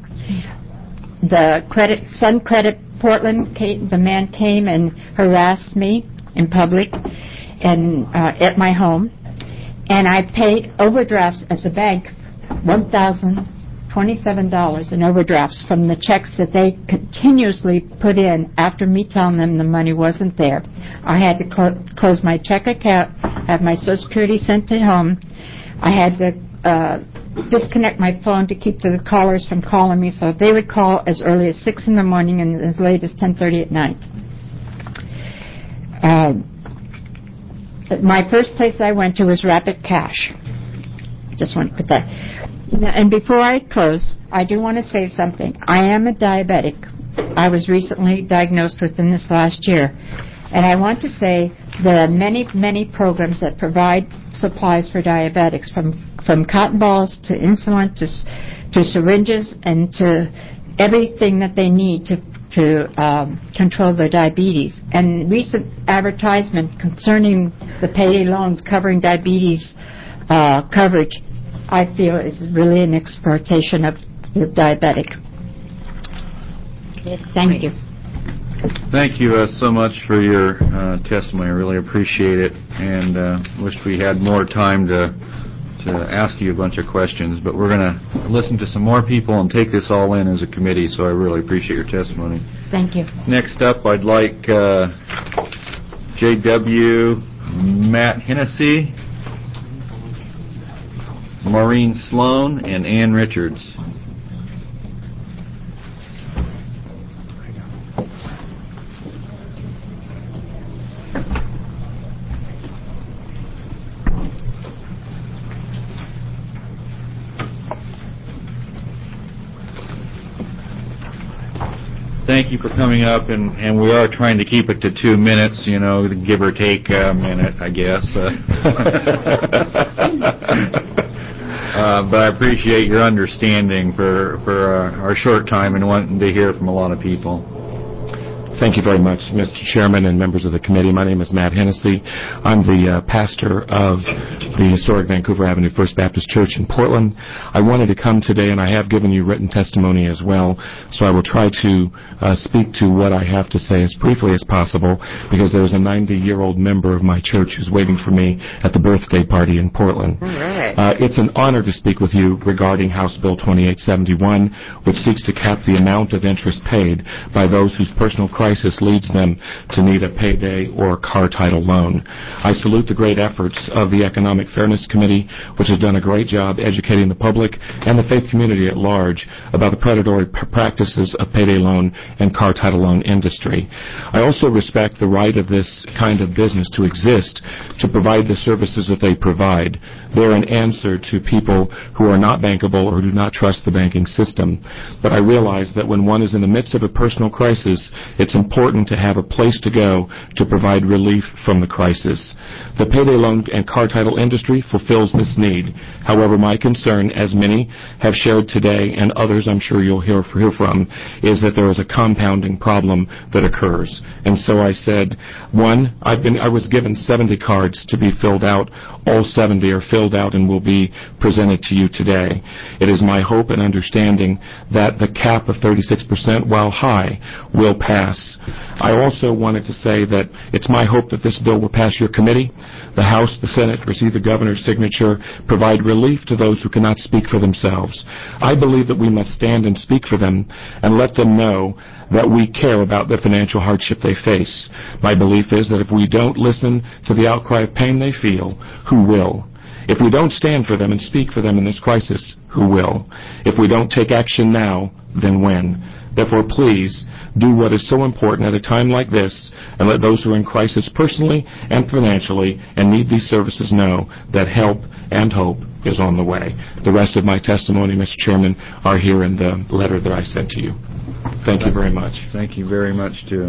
The credit, Sun Credit Portland, came, the man came and harassed me in public and uh, at my home. And I paid overdrafts at the bank, one thousand twenty-seven dollars in overdrafts from the checks that they continuously put in after me telling them the money wasn't there. I had to clo- close my check account, have my Social Security sent to home. I had to uh, disconnect my phone to keep the callers from calling me, so they would call as early as six in the morning and as late as ten thirty at night. Uh, my first place I went to was Rapid Cash. Just want to put that. And before I close, I do want to say something. I am a diabetic. I was recently diagnosed within this last year. And I want to say there are many, many programs that provide supplies for diabetics, from, from cotton balls to insulin to, to syringes and to everything that they need to, to um, control their diabetes. And recent advertisement concerning the payday loans covering diabetes uh, coverage, I feel, is really an exploitation of the diabetic. Thank you. Thank you uh, so much for your uh, testimony. I really appreciate it, and uh, wish we had more time to to ask you a bunch of questions. But we're going to listen to some more people and take this all in as a committee, so I really appreciate your testimony. Thank you. Next up, I'd like uh, J W Matt Hennessy, Maureen Sloan, and Ann Richards. Thank you for coming up, and, and we are trying to keep it to two minutes, you know, give or take a minute, I guess. Uh, uh, but I appreciate your understanding for, for uh, our short time and wanting to hear from a lot of people. Thank you very much, Mister Chairman and members of the committee. My name is Matt Hennessy. I'm the uh, pastor of the historic Vancouver Avenue First Baptist Church in Portland. I wanted to come today, and I have given you written testimony as well, so I will try to uh, speak to what I have to say as briefly as possible, because there's a ninety-year-old member of my church who's waiting for me at the birthday party in Portland. All right. Okay. Uh, it's an honor to speak with you regarding House Bill twenty-eight seventy-one, which seeks to cap the amount of interest paid by those whose personal crisis leads them to need a payday or car title loan. I salute the great efforts of the Economic Fairness Committee, which has done a great job educating the public and the faith community at large about the predatory p- practices of payday loan and car title loan industry. I also respect the right of this kind of business to exist, to provide the services that they provide. They're an answer to people who are not bankable or do not trust the banking system. But I realize that when one is in the midst of a personal crisis, it's important to have a place to go to provide relief from the crisis. The payday loan and car title industry fulfills this need. However, my concern, as many have shared today and others I'm sure you'll hear, hear from, is that there is a compounding problem that occurs. And so I said, one, I've been, I was given seventy cards to be filled out. All seventy are filled out and will be presented to you today. It is my hope and understanding that the cap of thirty-six percent, while high, will pass. I also wanted to say that it's my hope that this bill will pass your committee, the House, the Senate, receive the governor's signature, provide relief to those who cannot speak for themselves. I believe that we must stand and speak for them and let them know that we care about the financial hardship they face. My belief is that if we don't listen to the outcry of pain they feel, who will? If we don't stand for them and speak for them in this crisis, who will? If we don't take action now, then when? Therefore, please do what is so important at a time like this, and let those who are in crisis personally and financially and need these services know that help and hope is on the way. The rest of my testimony, Mister Chairman, are here in the letter that I sent to you. Thank you very much. Thank you very much, too.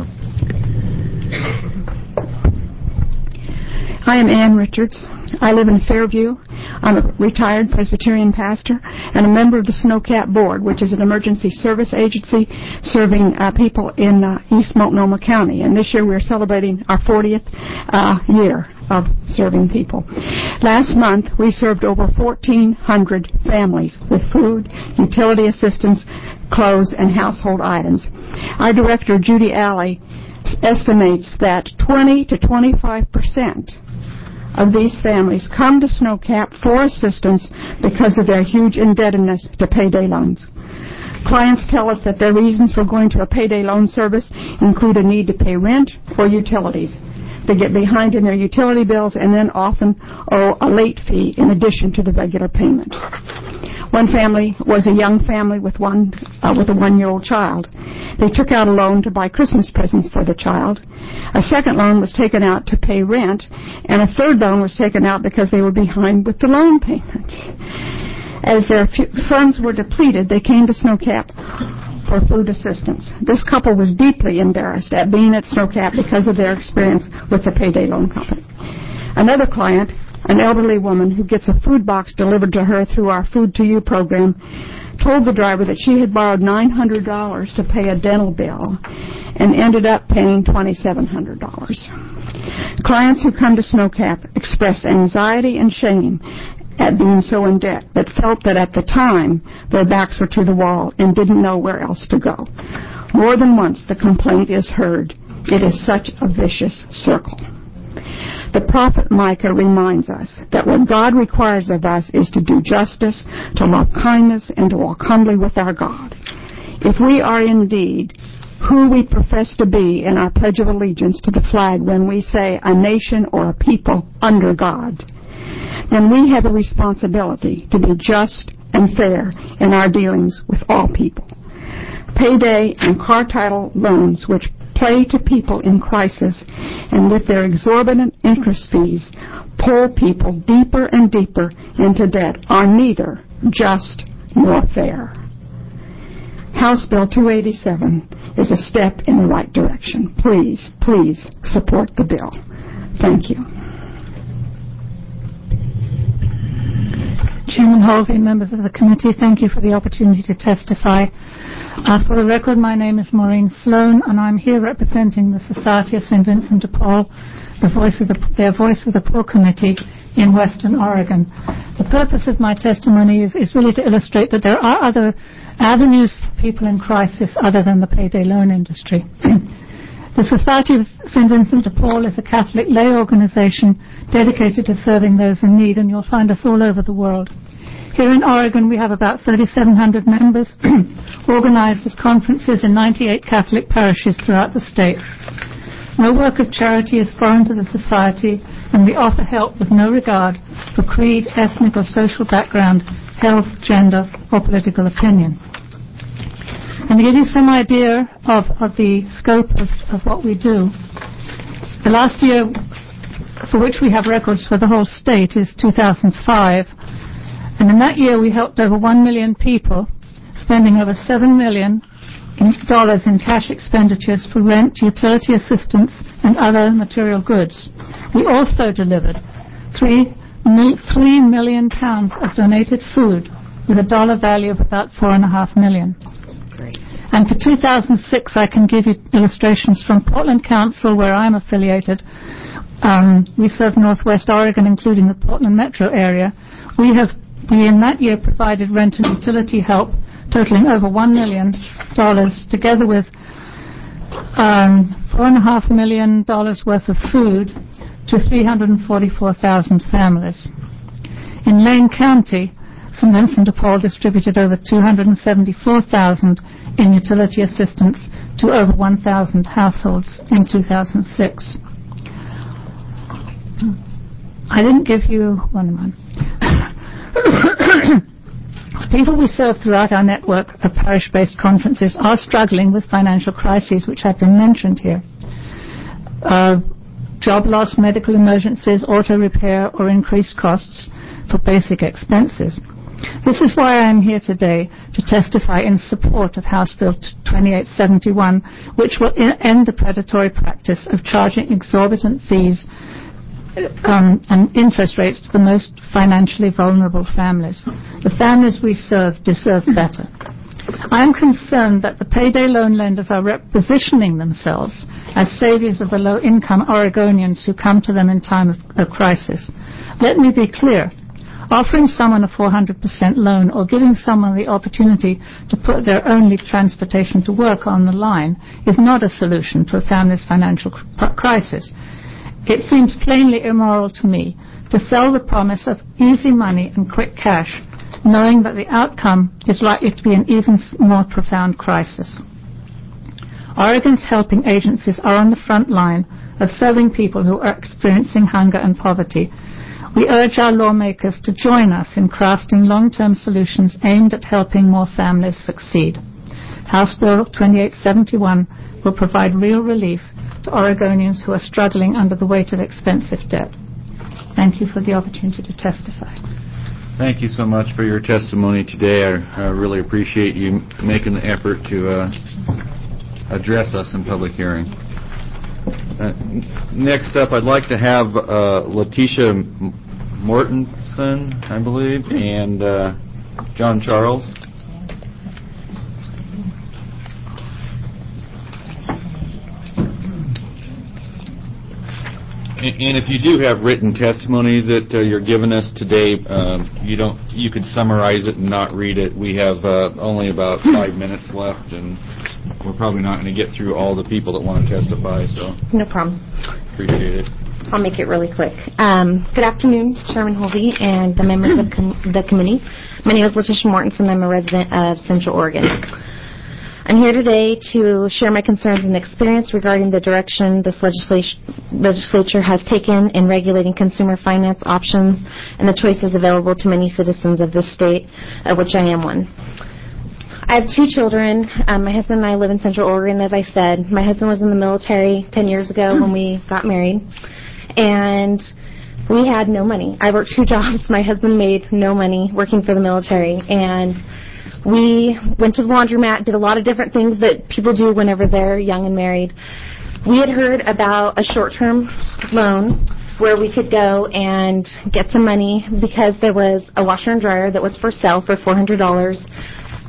I am Ann Richards. I live in Fairview. I'm a retired Presbyterian pastor and a member of the Snowcap Board, which is an emergency service agency serving uh, people in uh, East Multnomah County. And this year we're celebrating our fortieth uh, year of serving people. Last month we served over fourteen hundred families with food, utility assistance, clothes, and household items. Our director, Judy Alley, estimates that twenty to twenty-five percent of these families come to Snowcap for assistance because of their huge indebtedness to payday loans. Clients tell us that their reasons for going to a payday loan service include a need to pay rent or utilities. They get behind in their utility bills and then often owe a late fee in addition to the regular payment. One family was a young family with one uh, with a one-year-old child. They took out a loan to buy Christmas presents for the child. A second loan was taken out to pay rent, and a third loan was taken out because they were behind with the loan payments. As their f- funds were depleted, they came to Snowcap for food assistance. This couple was deeply embarrassed at being at Snowcap because of their experience with the payday loan company. Another client, an elderly woman who gets a food box delivered to her through our Food to You program, told the driver that she had borrowed nine hundred dollars to pay a dental bill and ended up paying twenty-seven hundred dollars. Clients who come to Snowcap express anxiety and shame at being so in debt, but felt that at the time their backs were to the wall and didn't know where else to go. More than once the complaint is heard, it is such a vicious circle. The prophet Micah reminds us that what God requires of us is to do justice, to love kindness, and to walk humbly with our God. If we are indeed who we profess to be in our Pledge of Allegiance to the flag when we say a nation or a people under God, then we have a responsibility to be just and fair in our dealings with all people. Payday and car title loans, which play to people in crisis and with their exorbitant interest fees pull people deeper and deeper into debt, are neither just nor fair. House Bill two eighty-seven is a step in the right direction. Please, please support the bill. Thank you. Chairman Holvey, members of the committee, thank you for the opportunity to testify. Uh, for the record, my name is Maureen Sloan, and I'm here representing the Society of Saint Vincent de Paul, the voice of the, their Voice of the Poor Committee in Western Oregon. The purpose of my testimony is, is really to illustrate that there are other avenues for people in crisis other than the payday loan industry. The Society of Saint Vincent de Paul is a Catholic lay organization dedicated to serving those in need, and you'll find us all over the world. Here in Oregon, we have about thirty-seven hundred members organized as conferences in ninety-eight Catholic parishes throughout the state. No work of charity is foreign to the Society, and we offer help with no regard for creed, ethnic or social background, health, gender, or political opinion. And to give you some idea of, of the scope of, of what we do, the last year for which we have records for the whole state is two thousand five, and in that year we helped over one million people, spending over seven million dollars in cash expenditures for rent, utility assistance, and other material goods. We also delivered three, mil, three million pounds of donated food with a dollar value of about four and a half million. Great. And for two thousand six, I can give you illustrations from Portland Council, where I'm affiliated. Um, we serve Northwest Oregon, including the Portland metro area. We have, we in that year provided rent and utility help totaling over one million dollars, together with um, four and a half million dollars worth of food to three hundred forty-four thousand families. In Lane County, Saint Vincent de Paul distributed over two hundred seventy-four thousand dollars in utility assistance to over one thousand households in two thousand six. I didn't give you one month. People we serve throughout our network of parish-based conferences are struggling with financial crises, which have been mentioned here. Uh, job loss, medical emergencies, auto repair, or increased costs for basic expenses. This is why I am here today to testify in support of House Bill twenty-eight seventy-one, which will end the predatory practice of charging exorbitant fees um, and interest rates to the most financially vulnerable families. The families we serve deserve better. I am concerned that the payday loan lenders are repositioning themselves as saviors of the low-income Oregonians who come to them in time of, of crisis. Let me be clear. Offering someone a four hundred percent loan or giving someone the opportunity to put their only transportation to work on the line is not a solution to a family's financial crisis. It seems plainly immoral to me to sell the promise of easy money and quick cash, knowing that the outcome is likely to be an even more profound crisis. Oregon's helping agencies are on the front line of serving people who are experiencing hunger and poverty. We urge our lawmakers to join us in crafting long-term solutions aimed at helping more families succeed. House Bill twenty-eight seventy-one will provide real relief to Oregonians who are struggling under the weight of expensive debt. Thank you for the opportunity to testify. Thank you so much for your testimony today. I, I really appreciate you making the effort to uh, address us in public hearing. Uh, next up, I'd like to have uh, Letitia Mortensen, I believe, and uh, John Charles. And if you do have written testimony that uh, you're giving us today, um, you don't. You could summarize it and not read it. We have uh, only about five minutes left, and we're probably not going to get through all the people that want to testify. So no problem. Appreciate it. I'll make it really quick. Um, good afternoon, Chairman Holvey and the members of com- the committee. My name is Letitia Mortensen. I'm a resident of Central Oregon. I'm here today to share my concerns and experience regarding the direction this legislation, legislature has taken in regulating consumer finance options and the choices available to many citizens of this state, of which I am one. I have two children. Um, my husband and I live in Central Oregon, as I said. My husband was in the military ten years ago when we got married, and we had no money. I worked two jobs. My husband made no money working for the military, and we went to the laundromat, did a lot of different things that people do whenever they're young and married. We had heard about a short-term loan where we could go and get some money because there was a washer and dryer that was for sale for four hundred dollars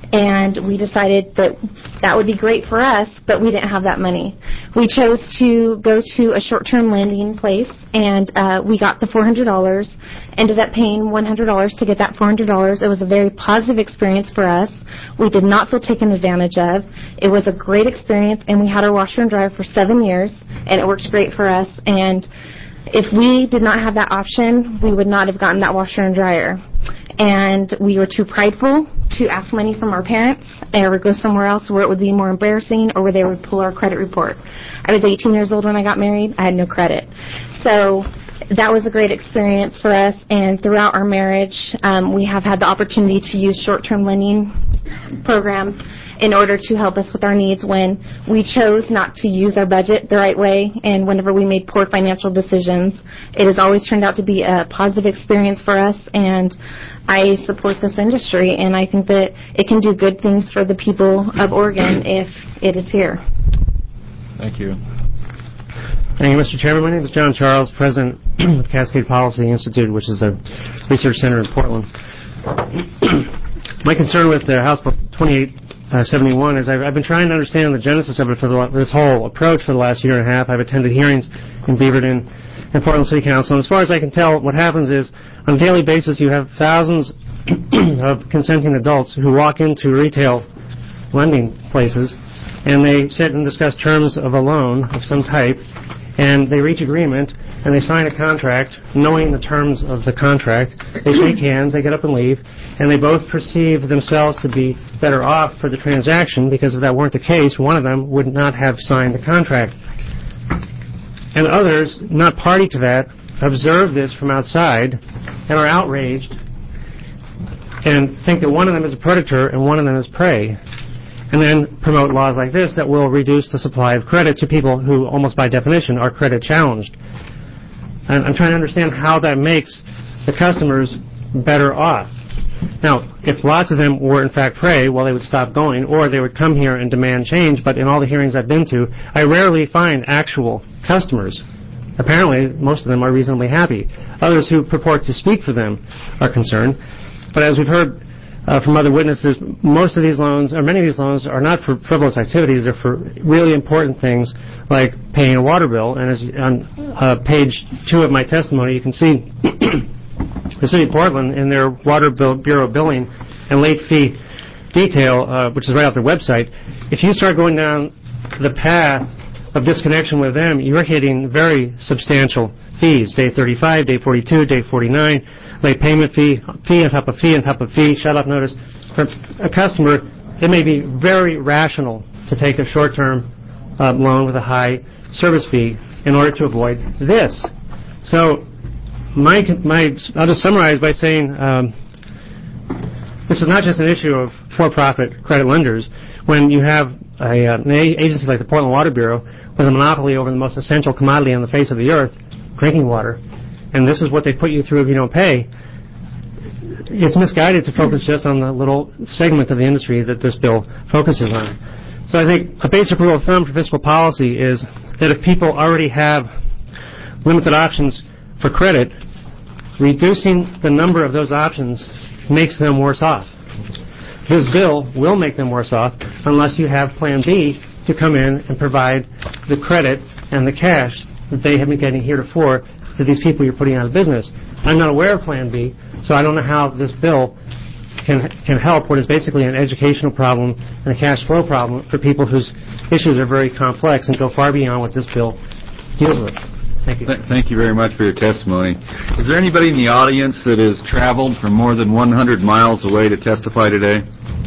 and we decided that that would be great for us, but we didn't have that money. We chose to go to a short-term lending place, and uh, we got the four hundred dollars, ended up paying one hundred dollars to get that four hundred dollars. It was a very positive experience for us. We did not feel taken advantage of. It was a great experience, and we had our washer and dryer for seven years, and it worked great for us. And if we did not have that option, we would not have gotten that washer and dryer. And we were too prideful to ask money from our parents or go somewhere else where it would be more embarrassing or where they would pull our credit report. I was eighteen years old when I got married. I had no credit. So that was a great experience for us, and throughout our marriage, um, we have had the opportunity to use short-term lending programs in order to help us with our needs when we chose not to use our budget the right way, and whenever we made poor financial decisions. It has always turned out to be a positive experience for us, and I support this industry, and I think that it can do good things for the people of Oregon if it is here. Thank you. Thank you, Mister Chairman. My name is John Charles, President of Cascade Policy Institute, which is a research center in Portland. My concern with the House Bill twenty-eight seventy-one is I've, I've been trying to understand the genesis of it for the, this whole approach for the last year and a half. I've attended hearings in Beaverton and Portland City Council, and as far as I can tell, what happens is on a daily basis you have thousands of consenting adults who walk into retail lending places, and they sit and discuss terms of a loan of some type, and they reach agreement, and they sign a contract knowing the terms of the contract. They shake hands, they get up and leave, and they both perceive themselves to be better off for the transaction, because if that weren't the case, one of them would not have signed the contract. And others, not party to that, observe this from outside and are outraged and think that one of them is a predator and one of them is prey, and then promote laws like this that will reduce the supply of credit to people who, almost by definition, are credit challenged. And I'm trying to understand how that makes the customers better off. Now, if lots of them were in fact prey, well, they would stop going, or they would come here and demand change, but in all the hearings I've been to, I rarely find actual customers. Apparently, most of them are reasonably happy. Others who purport to speak for them are concerned. But as we've heard Uh, from other witnesses, most of these loans, or many of these loans, are not for frivolous activities. They're for really important things like paying a water bill. And as on uh, page two of my testimony, you can see the City of Portland in their Water bill, Bureau billing and late fee detail, uh, which is right off their website. If you start going down the path of disconnection with them, you're hitting very substantial fees. Day thirty-five, day forty-two, day forty-nine, late payment fee, fee on top of fee on top of fee, shut-off notice. For a customer, it may be very rational to take a short-term uh, loan with a high service fee in order to avoid this. So my, my, I'll just summarize by saying um, this is not just an issue of for-profit credit lenders. When you have a, uh, an agency like the Portland Water Bureau with a monopoly over the most essential commodity on the face of the earth, drinking water, and this is what they put you through if you don't pay, it's misguided to focus just on the little segment of the industry that this bill focuses on. So I think a basic rule of thumb for fiscal policy is that if people already have limited options for credit, reducing the number of those options makes them worse off. This bill will make them worse off unless you have Plan B to come in and provide the credit and the cash that they have been getting heretofore to these people you're putting out of business. I'm not aware of Plan B, so I don't know how this bill can can help what is basically an educational problem and a cash flow problem for people whose issues are very complex and go far beyond what this bill deals with. Thank you. Th- thank you very much for your testimony. Is there anybody in the audience that has traveled from more than one hundred miles away to testify today?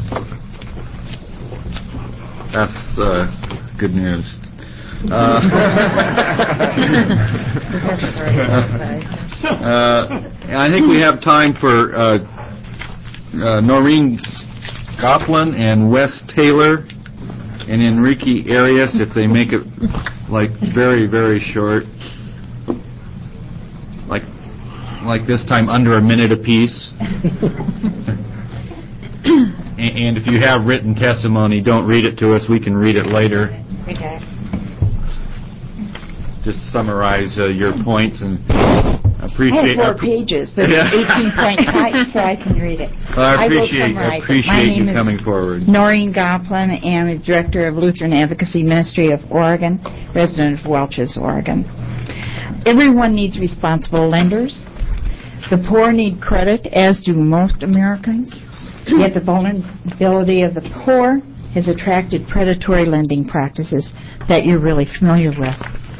That's uh, good news. Uh, uh, I think we have time for uh, uh, Noreen Goplin and Wes Taylor and Enrique Arias, if they make it like very, very short, like like this time under a minute apiece. And if you have written testimony, don't read it to us. We can read it later. Okay. Just summarize uh, your points and Appreciate, I have four pages, but it's eighteen-point type, so I can read it. Well, I appreciate, I I appreciate you coming is forward. Noreen Goplin, and I'm the Director of Lutheran Advocacy Ministry of Oregon, resident of Welches, Oregon. Everyone needs responsible lenders. The poor need credit, as do most Americans. Yet the vulnerability of the poor has attracted predatory lending practices that you're really familiar with.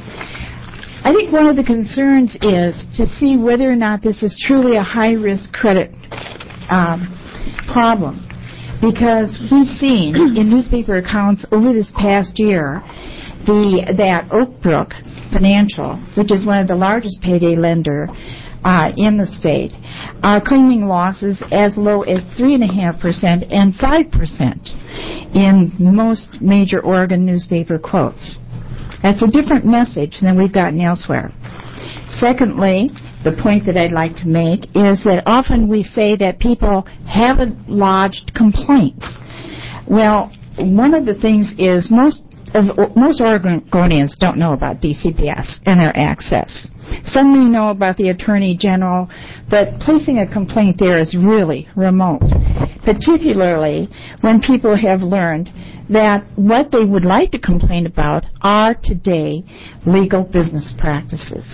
I think one of the concerns is to see whether or not this is truly a high-risk credit um, problem, because we've seen in newspaper accounts over this past year the that Oakbrook Financial, which is one of the largest payday lender uh, in the state, are claiming losses as low as three point five percent and five percent in most major Oregon newspaper quotes. That's a different message than we've gotten elsewhere. Secondly, the point that I'd like to make is that often we say that people haven't lodged complaints. Well, one of the things is most of, most Oregonians don't know about D C B S and their access. Some may know about the Attorney General, but placing a complaint there is really remote, particularly when people have learned that what they would like to complain about are today legal business practices.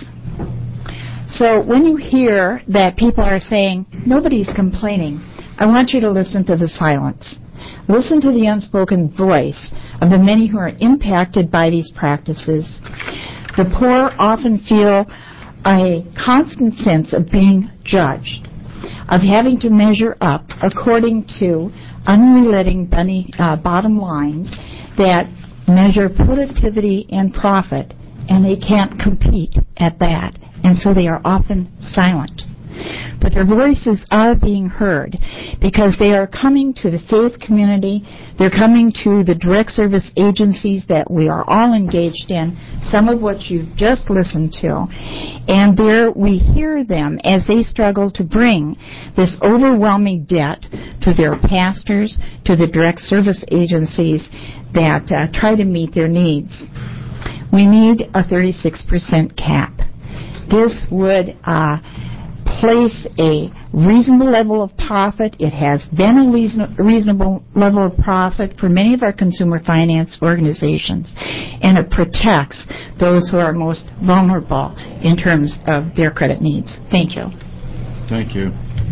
So when you hear that people are saying, nobody's complaining, I want you to listen to the silence. Listen to the unspoken voice of the many who are impacted by these practices. The poor often feel a constant sense of being judged, of having to measure up according to unrelenting bunny, uh, bottom lines that measure productivity and profit, and they can't compete at that, and so they are often silent. But their voices are being heard because they are coming to the faith community, they're coming to the direct service agencies that we are all engaged in, some of which you've just listened to, and there we hear them as they struggle to bring this overwhelming debt to their pastors, to the direct service agencies that uh, try to meet their needs. We need a thirty-six percent cap. This would uh, place a reasonable level of profit. It has been a reason- reasonable level of profit for many of our consumer finance organizations, and it protects those who are most vulnerable in terms of their credit needs. Thank you. Thank you.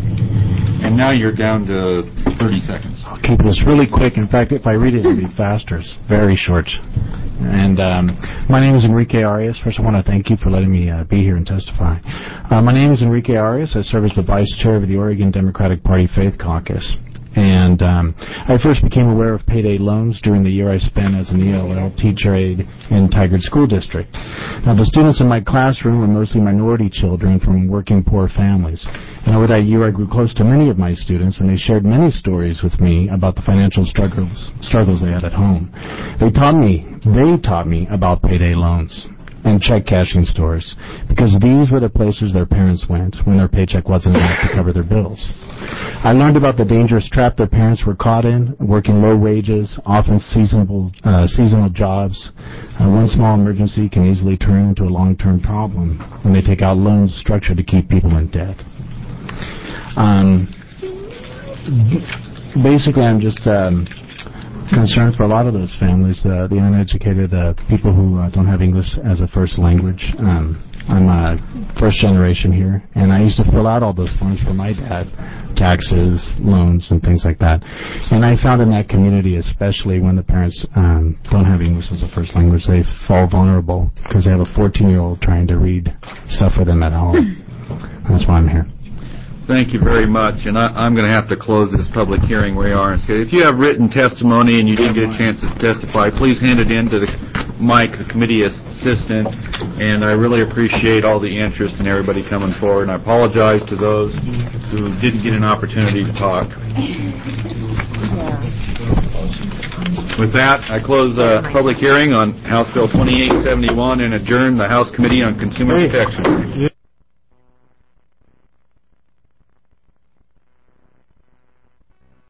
And now you're down to thirty seconds. I'll keep this really quick. In fact, if I read it, it'll be faster. It's very short. And um, my name is Enrique Arias. First, I want to thank you for letting me uh, be here and testify. Uh, my name is Enrique Arias. I serve as the Vice Chair of the Oregon Democratic Party Faith Caucus. And um, I first became aware of payday loans during the year I spent as an E L L teacher aide in Tigard School District. Now, the students in my classroom were mostly minority children from working poor families. And over that year, I grew close to many of my students, and they shared many stories with me about the financial struggles struggles they had at home. They taught me, they taught me about payday loans and check cashing stores, because these were the places their parents went when their paycheck wasn't enough to cover their bills. I learned about the dangerous trap their parents were caught in, working low wages, often seasonal, uh, seasonal jobs. Uh, one small emergency can easily turn into a long-term problem when they take out loans structured to keep people in debt. Um, basically, I'm just um, concerned for a lot of those families, uh, the uneducated uh, people who uh, don't have English as a first language. Um, I'm a first generation here, and I used to fill out all those forms for my dad, taxes, loans, and things like that. And I found in that community, especially when the parents um, don't have English as a first language, they fall vulnerable because they have a fourteen-year-old trying to read stuff for them at home. That's why I'm here. Thank you very much, and I, I'm going to have to close this public hearing where you are. If you have written testimony and you didn't get a chance to testify, please hand it in to the Mike, the committee assistant, and I really appreciate all the interest and everybody coming forward, and I apologize to those who didn't get an opportunity to talk. With that, I close the public hearing on House Bill twenty-eight seventy-one and adjourn the House Committee on Consumer Protection.